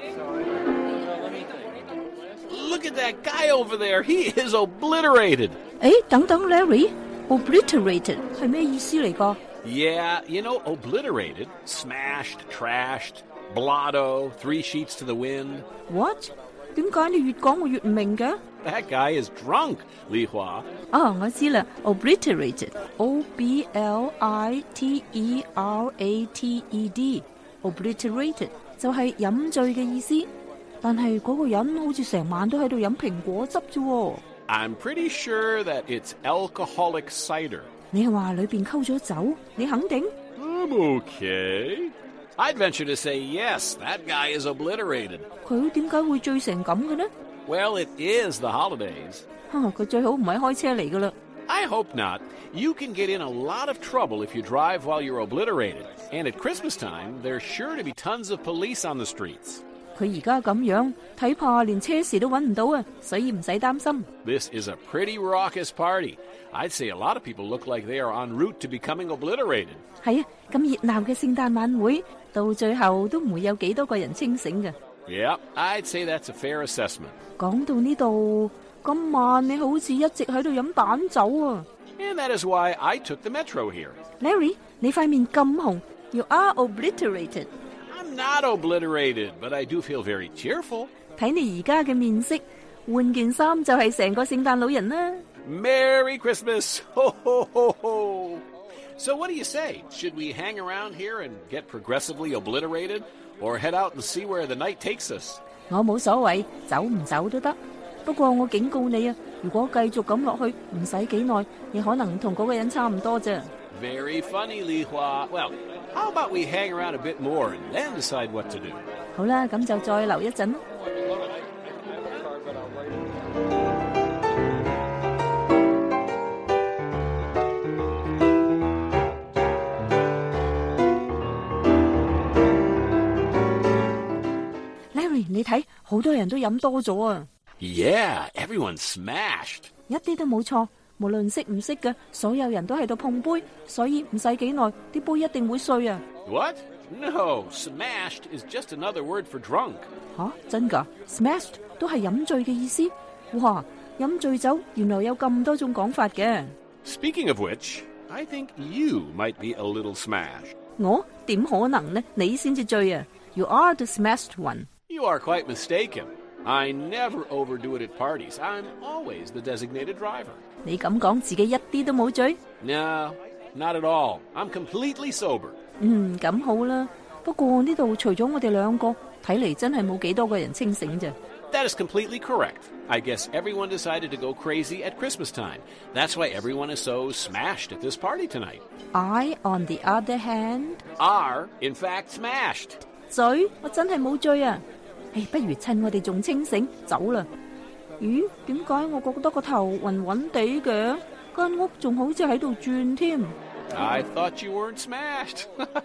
Look at that guy over there. He is obliterated. 誒，等等 Larry， obliterated 係咩意思嚟㗎？ Yeah, you know, obliterated, smashed, trashed, blotto, three sheets to the wind. What? 點解你越講我越唔明嘅？ That guy is drunk, Li Hua. 哦，我知啦 ，obliterated, O B L I T E R A T E D, obliterated 就係飲醉嘅意思。但係嗰個人好似成晚都喺度飲蘋果汁啫。 I'm pretty sure that it's alcoholic cider. 你係話裏邊溝咗酒？你肯定？ I'm okay. I'd venture to say yes, that guy is obliterated. 佢點解會醉成咁嘅呢？ Well, it is the holidays. 哈，佢最好唔係開車嚟噶啦。 I hope not. You can get in a lot of trouble if you drive while you're obliterated. And at Christmas time, there's sure to be tons of police on the streets. 佢而家咁樣，睇怕連車匙都揾唔到啊，所以唔使擔心。 This is a pretty raucous party. I'd say a lot of people look like they are en route to becoming obliterated. 係啊，咁熱鬧嘅聖誕晚會，到最後都唔會有幾多個人清醒嘅。 Yep, I'd say that's a fair assessment. 講到呢度，今晚你好似一直喺度飲蛋酒啊。 And that is why I took the metro here. Larry， 你塊面咁紅 ，You are obliterated. I'm not obliterated, but I do feel very cheerful. 睇你而家嘅面色，換件衫就係成個聖誕老人啦。 Merry Christmas! Ho, ho, ho, ho! So what do you say? Should we hang around here and get progressively obliterated, or head out and see where the night takes us? 我冇所謂，走唔走都得。不過我警告你啊，如果繼續咁落去，唔使幾耐，你可能同嗰個人差唔多啫。 Very funny, Li Hua. Well, how about we hang around a bit more and then decide what to do? 好啦，咁就再留一陣。Larry， 你睇，好多人都飲多咗啊！ Yeah, everyone's smashed. 一啲都冇錯。無論識唔識嘅，所有人都喺度碰杯，所以唔使幾耐，啲杯一定會碎啊！ What? No, smashed is just another word for drunk. 吓，真㗎 ？Smashed 都係飲醉嘅意思。哇，飲醉酒原來有咁多種講法嘅。 Speaking of which, I think you might be a little smashed. 我點可能呢？你先至醉啊 ！You are the smashed one. You are quite mistaken. I never overdo it at parties. I'm always the designated driver. 你咁講自己一啲都冇醉 ？No, not at all. I'm completely sober. 嗯，咁好啦。不過呢度除咗我哋兩個，睇嚟真係冇幾多個人清醒啫。 That is completely correct. I guess everyone decided to go crazy at Christmas time. That's why everyone is so smashed at this party tonight. I, on the other hand, are, in fact, smashed. 醉？我真係冇醉啊！誒，不如趁我哋仲清醒走啦。咦？點解我覺得個頭暈暈地嘅？間屋仲好似喺度轉添。 I thought you weren't smashed.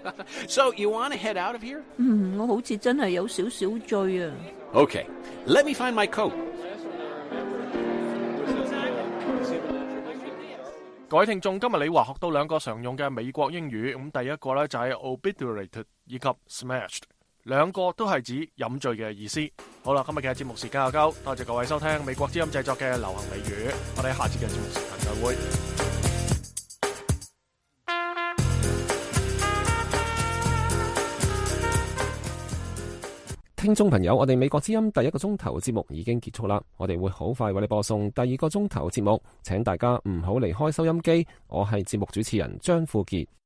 So you want to head out of here? 嗯，我好似真係有少少醉啊。 Okay, let me find my coat. 各位聽眾，今日你話學到兩個常用嘅美國英語，咁第一個呢就係 obliterated 以及 smashed， 兩個都係指飲醉嘅意思。好啦，今日嘅節目時間又夠，多謝各位收聽美國之音製作嘅流行美語，我哋下次嘅節目時間再會。 聽眾朋友，我哋美國之音第一個鐘頭節目已經結束啦，我哋會好快為你播送第二個鐘頭節目，請大家唔好離開收音機。我係節目主持人張富傑。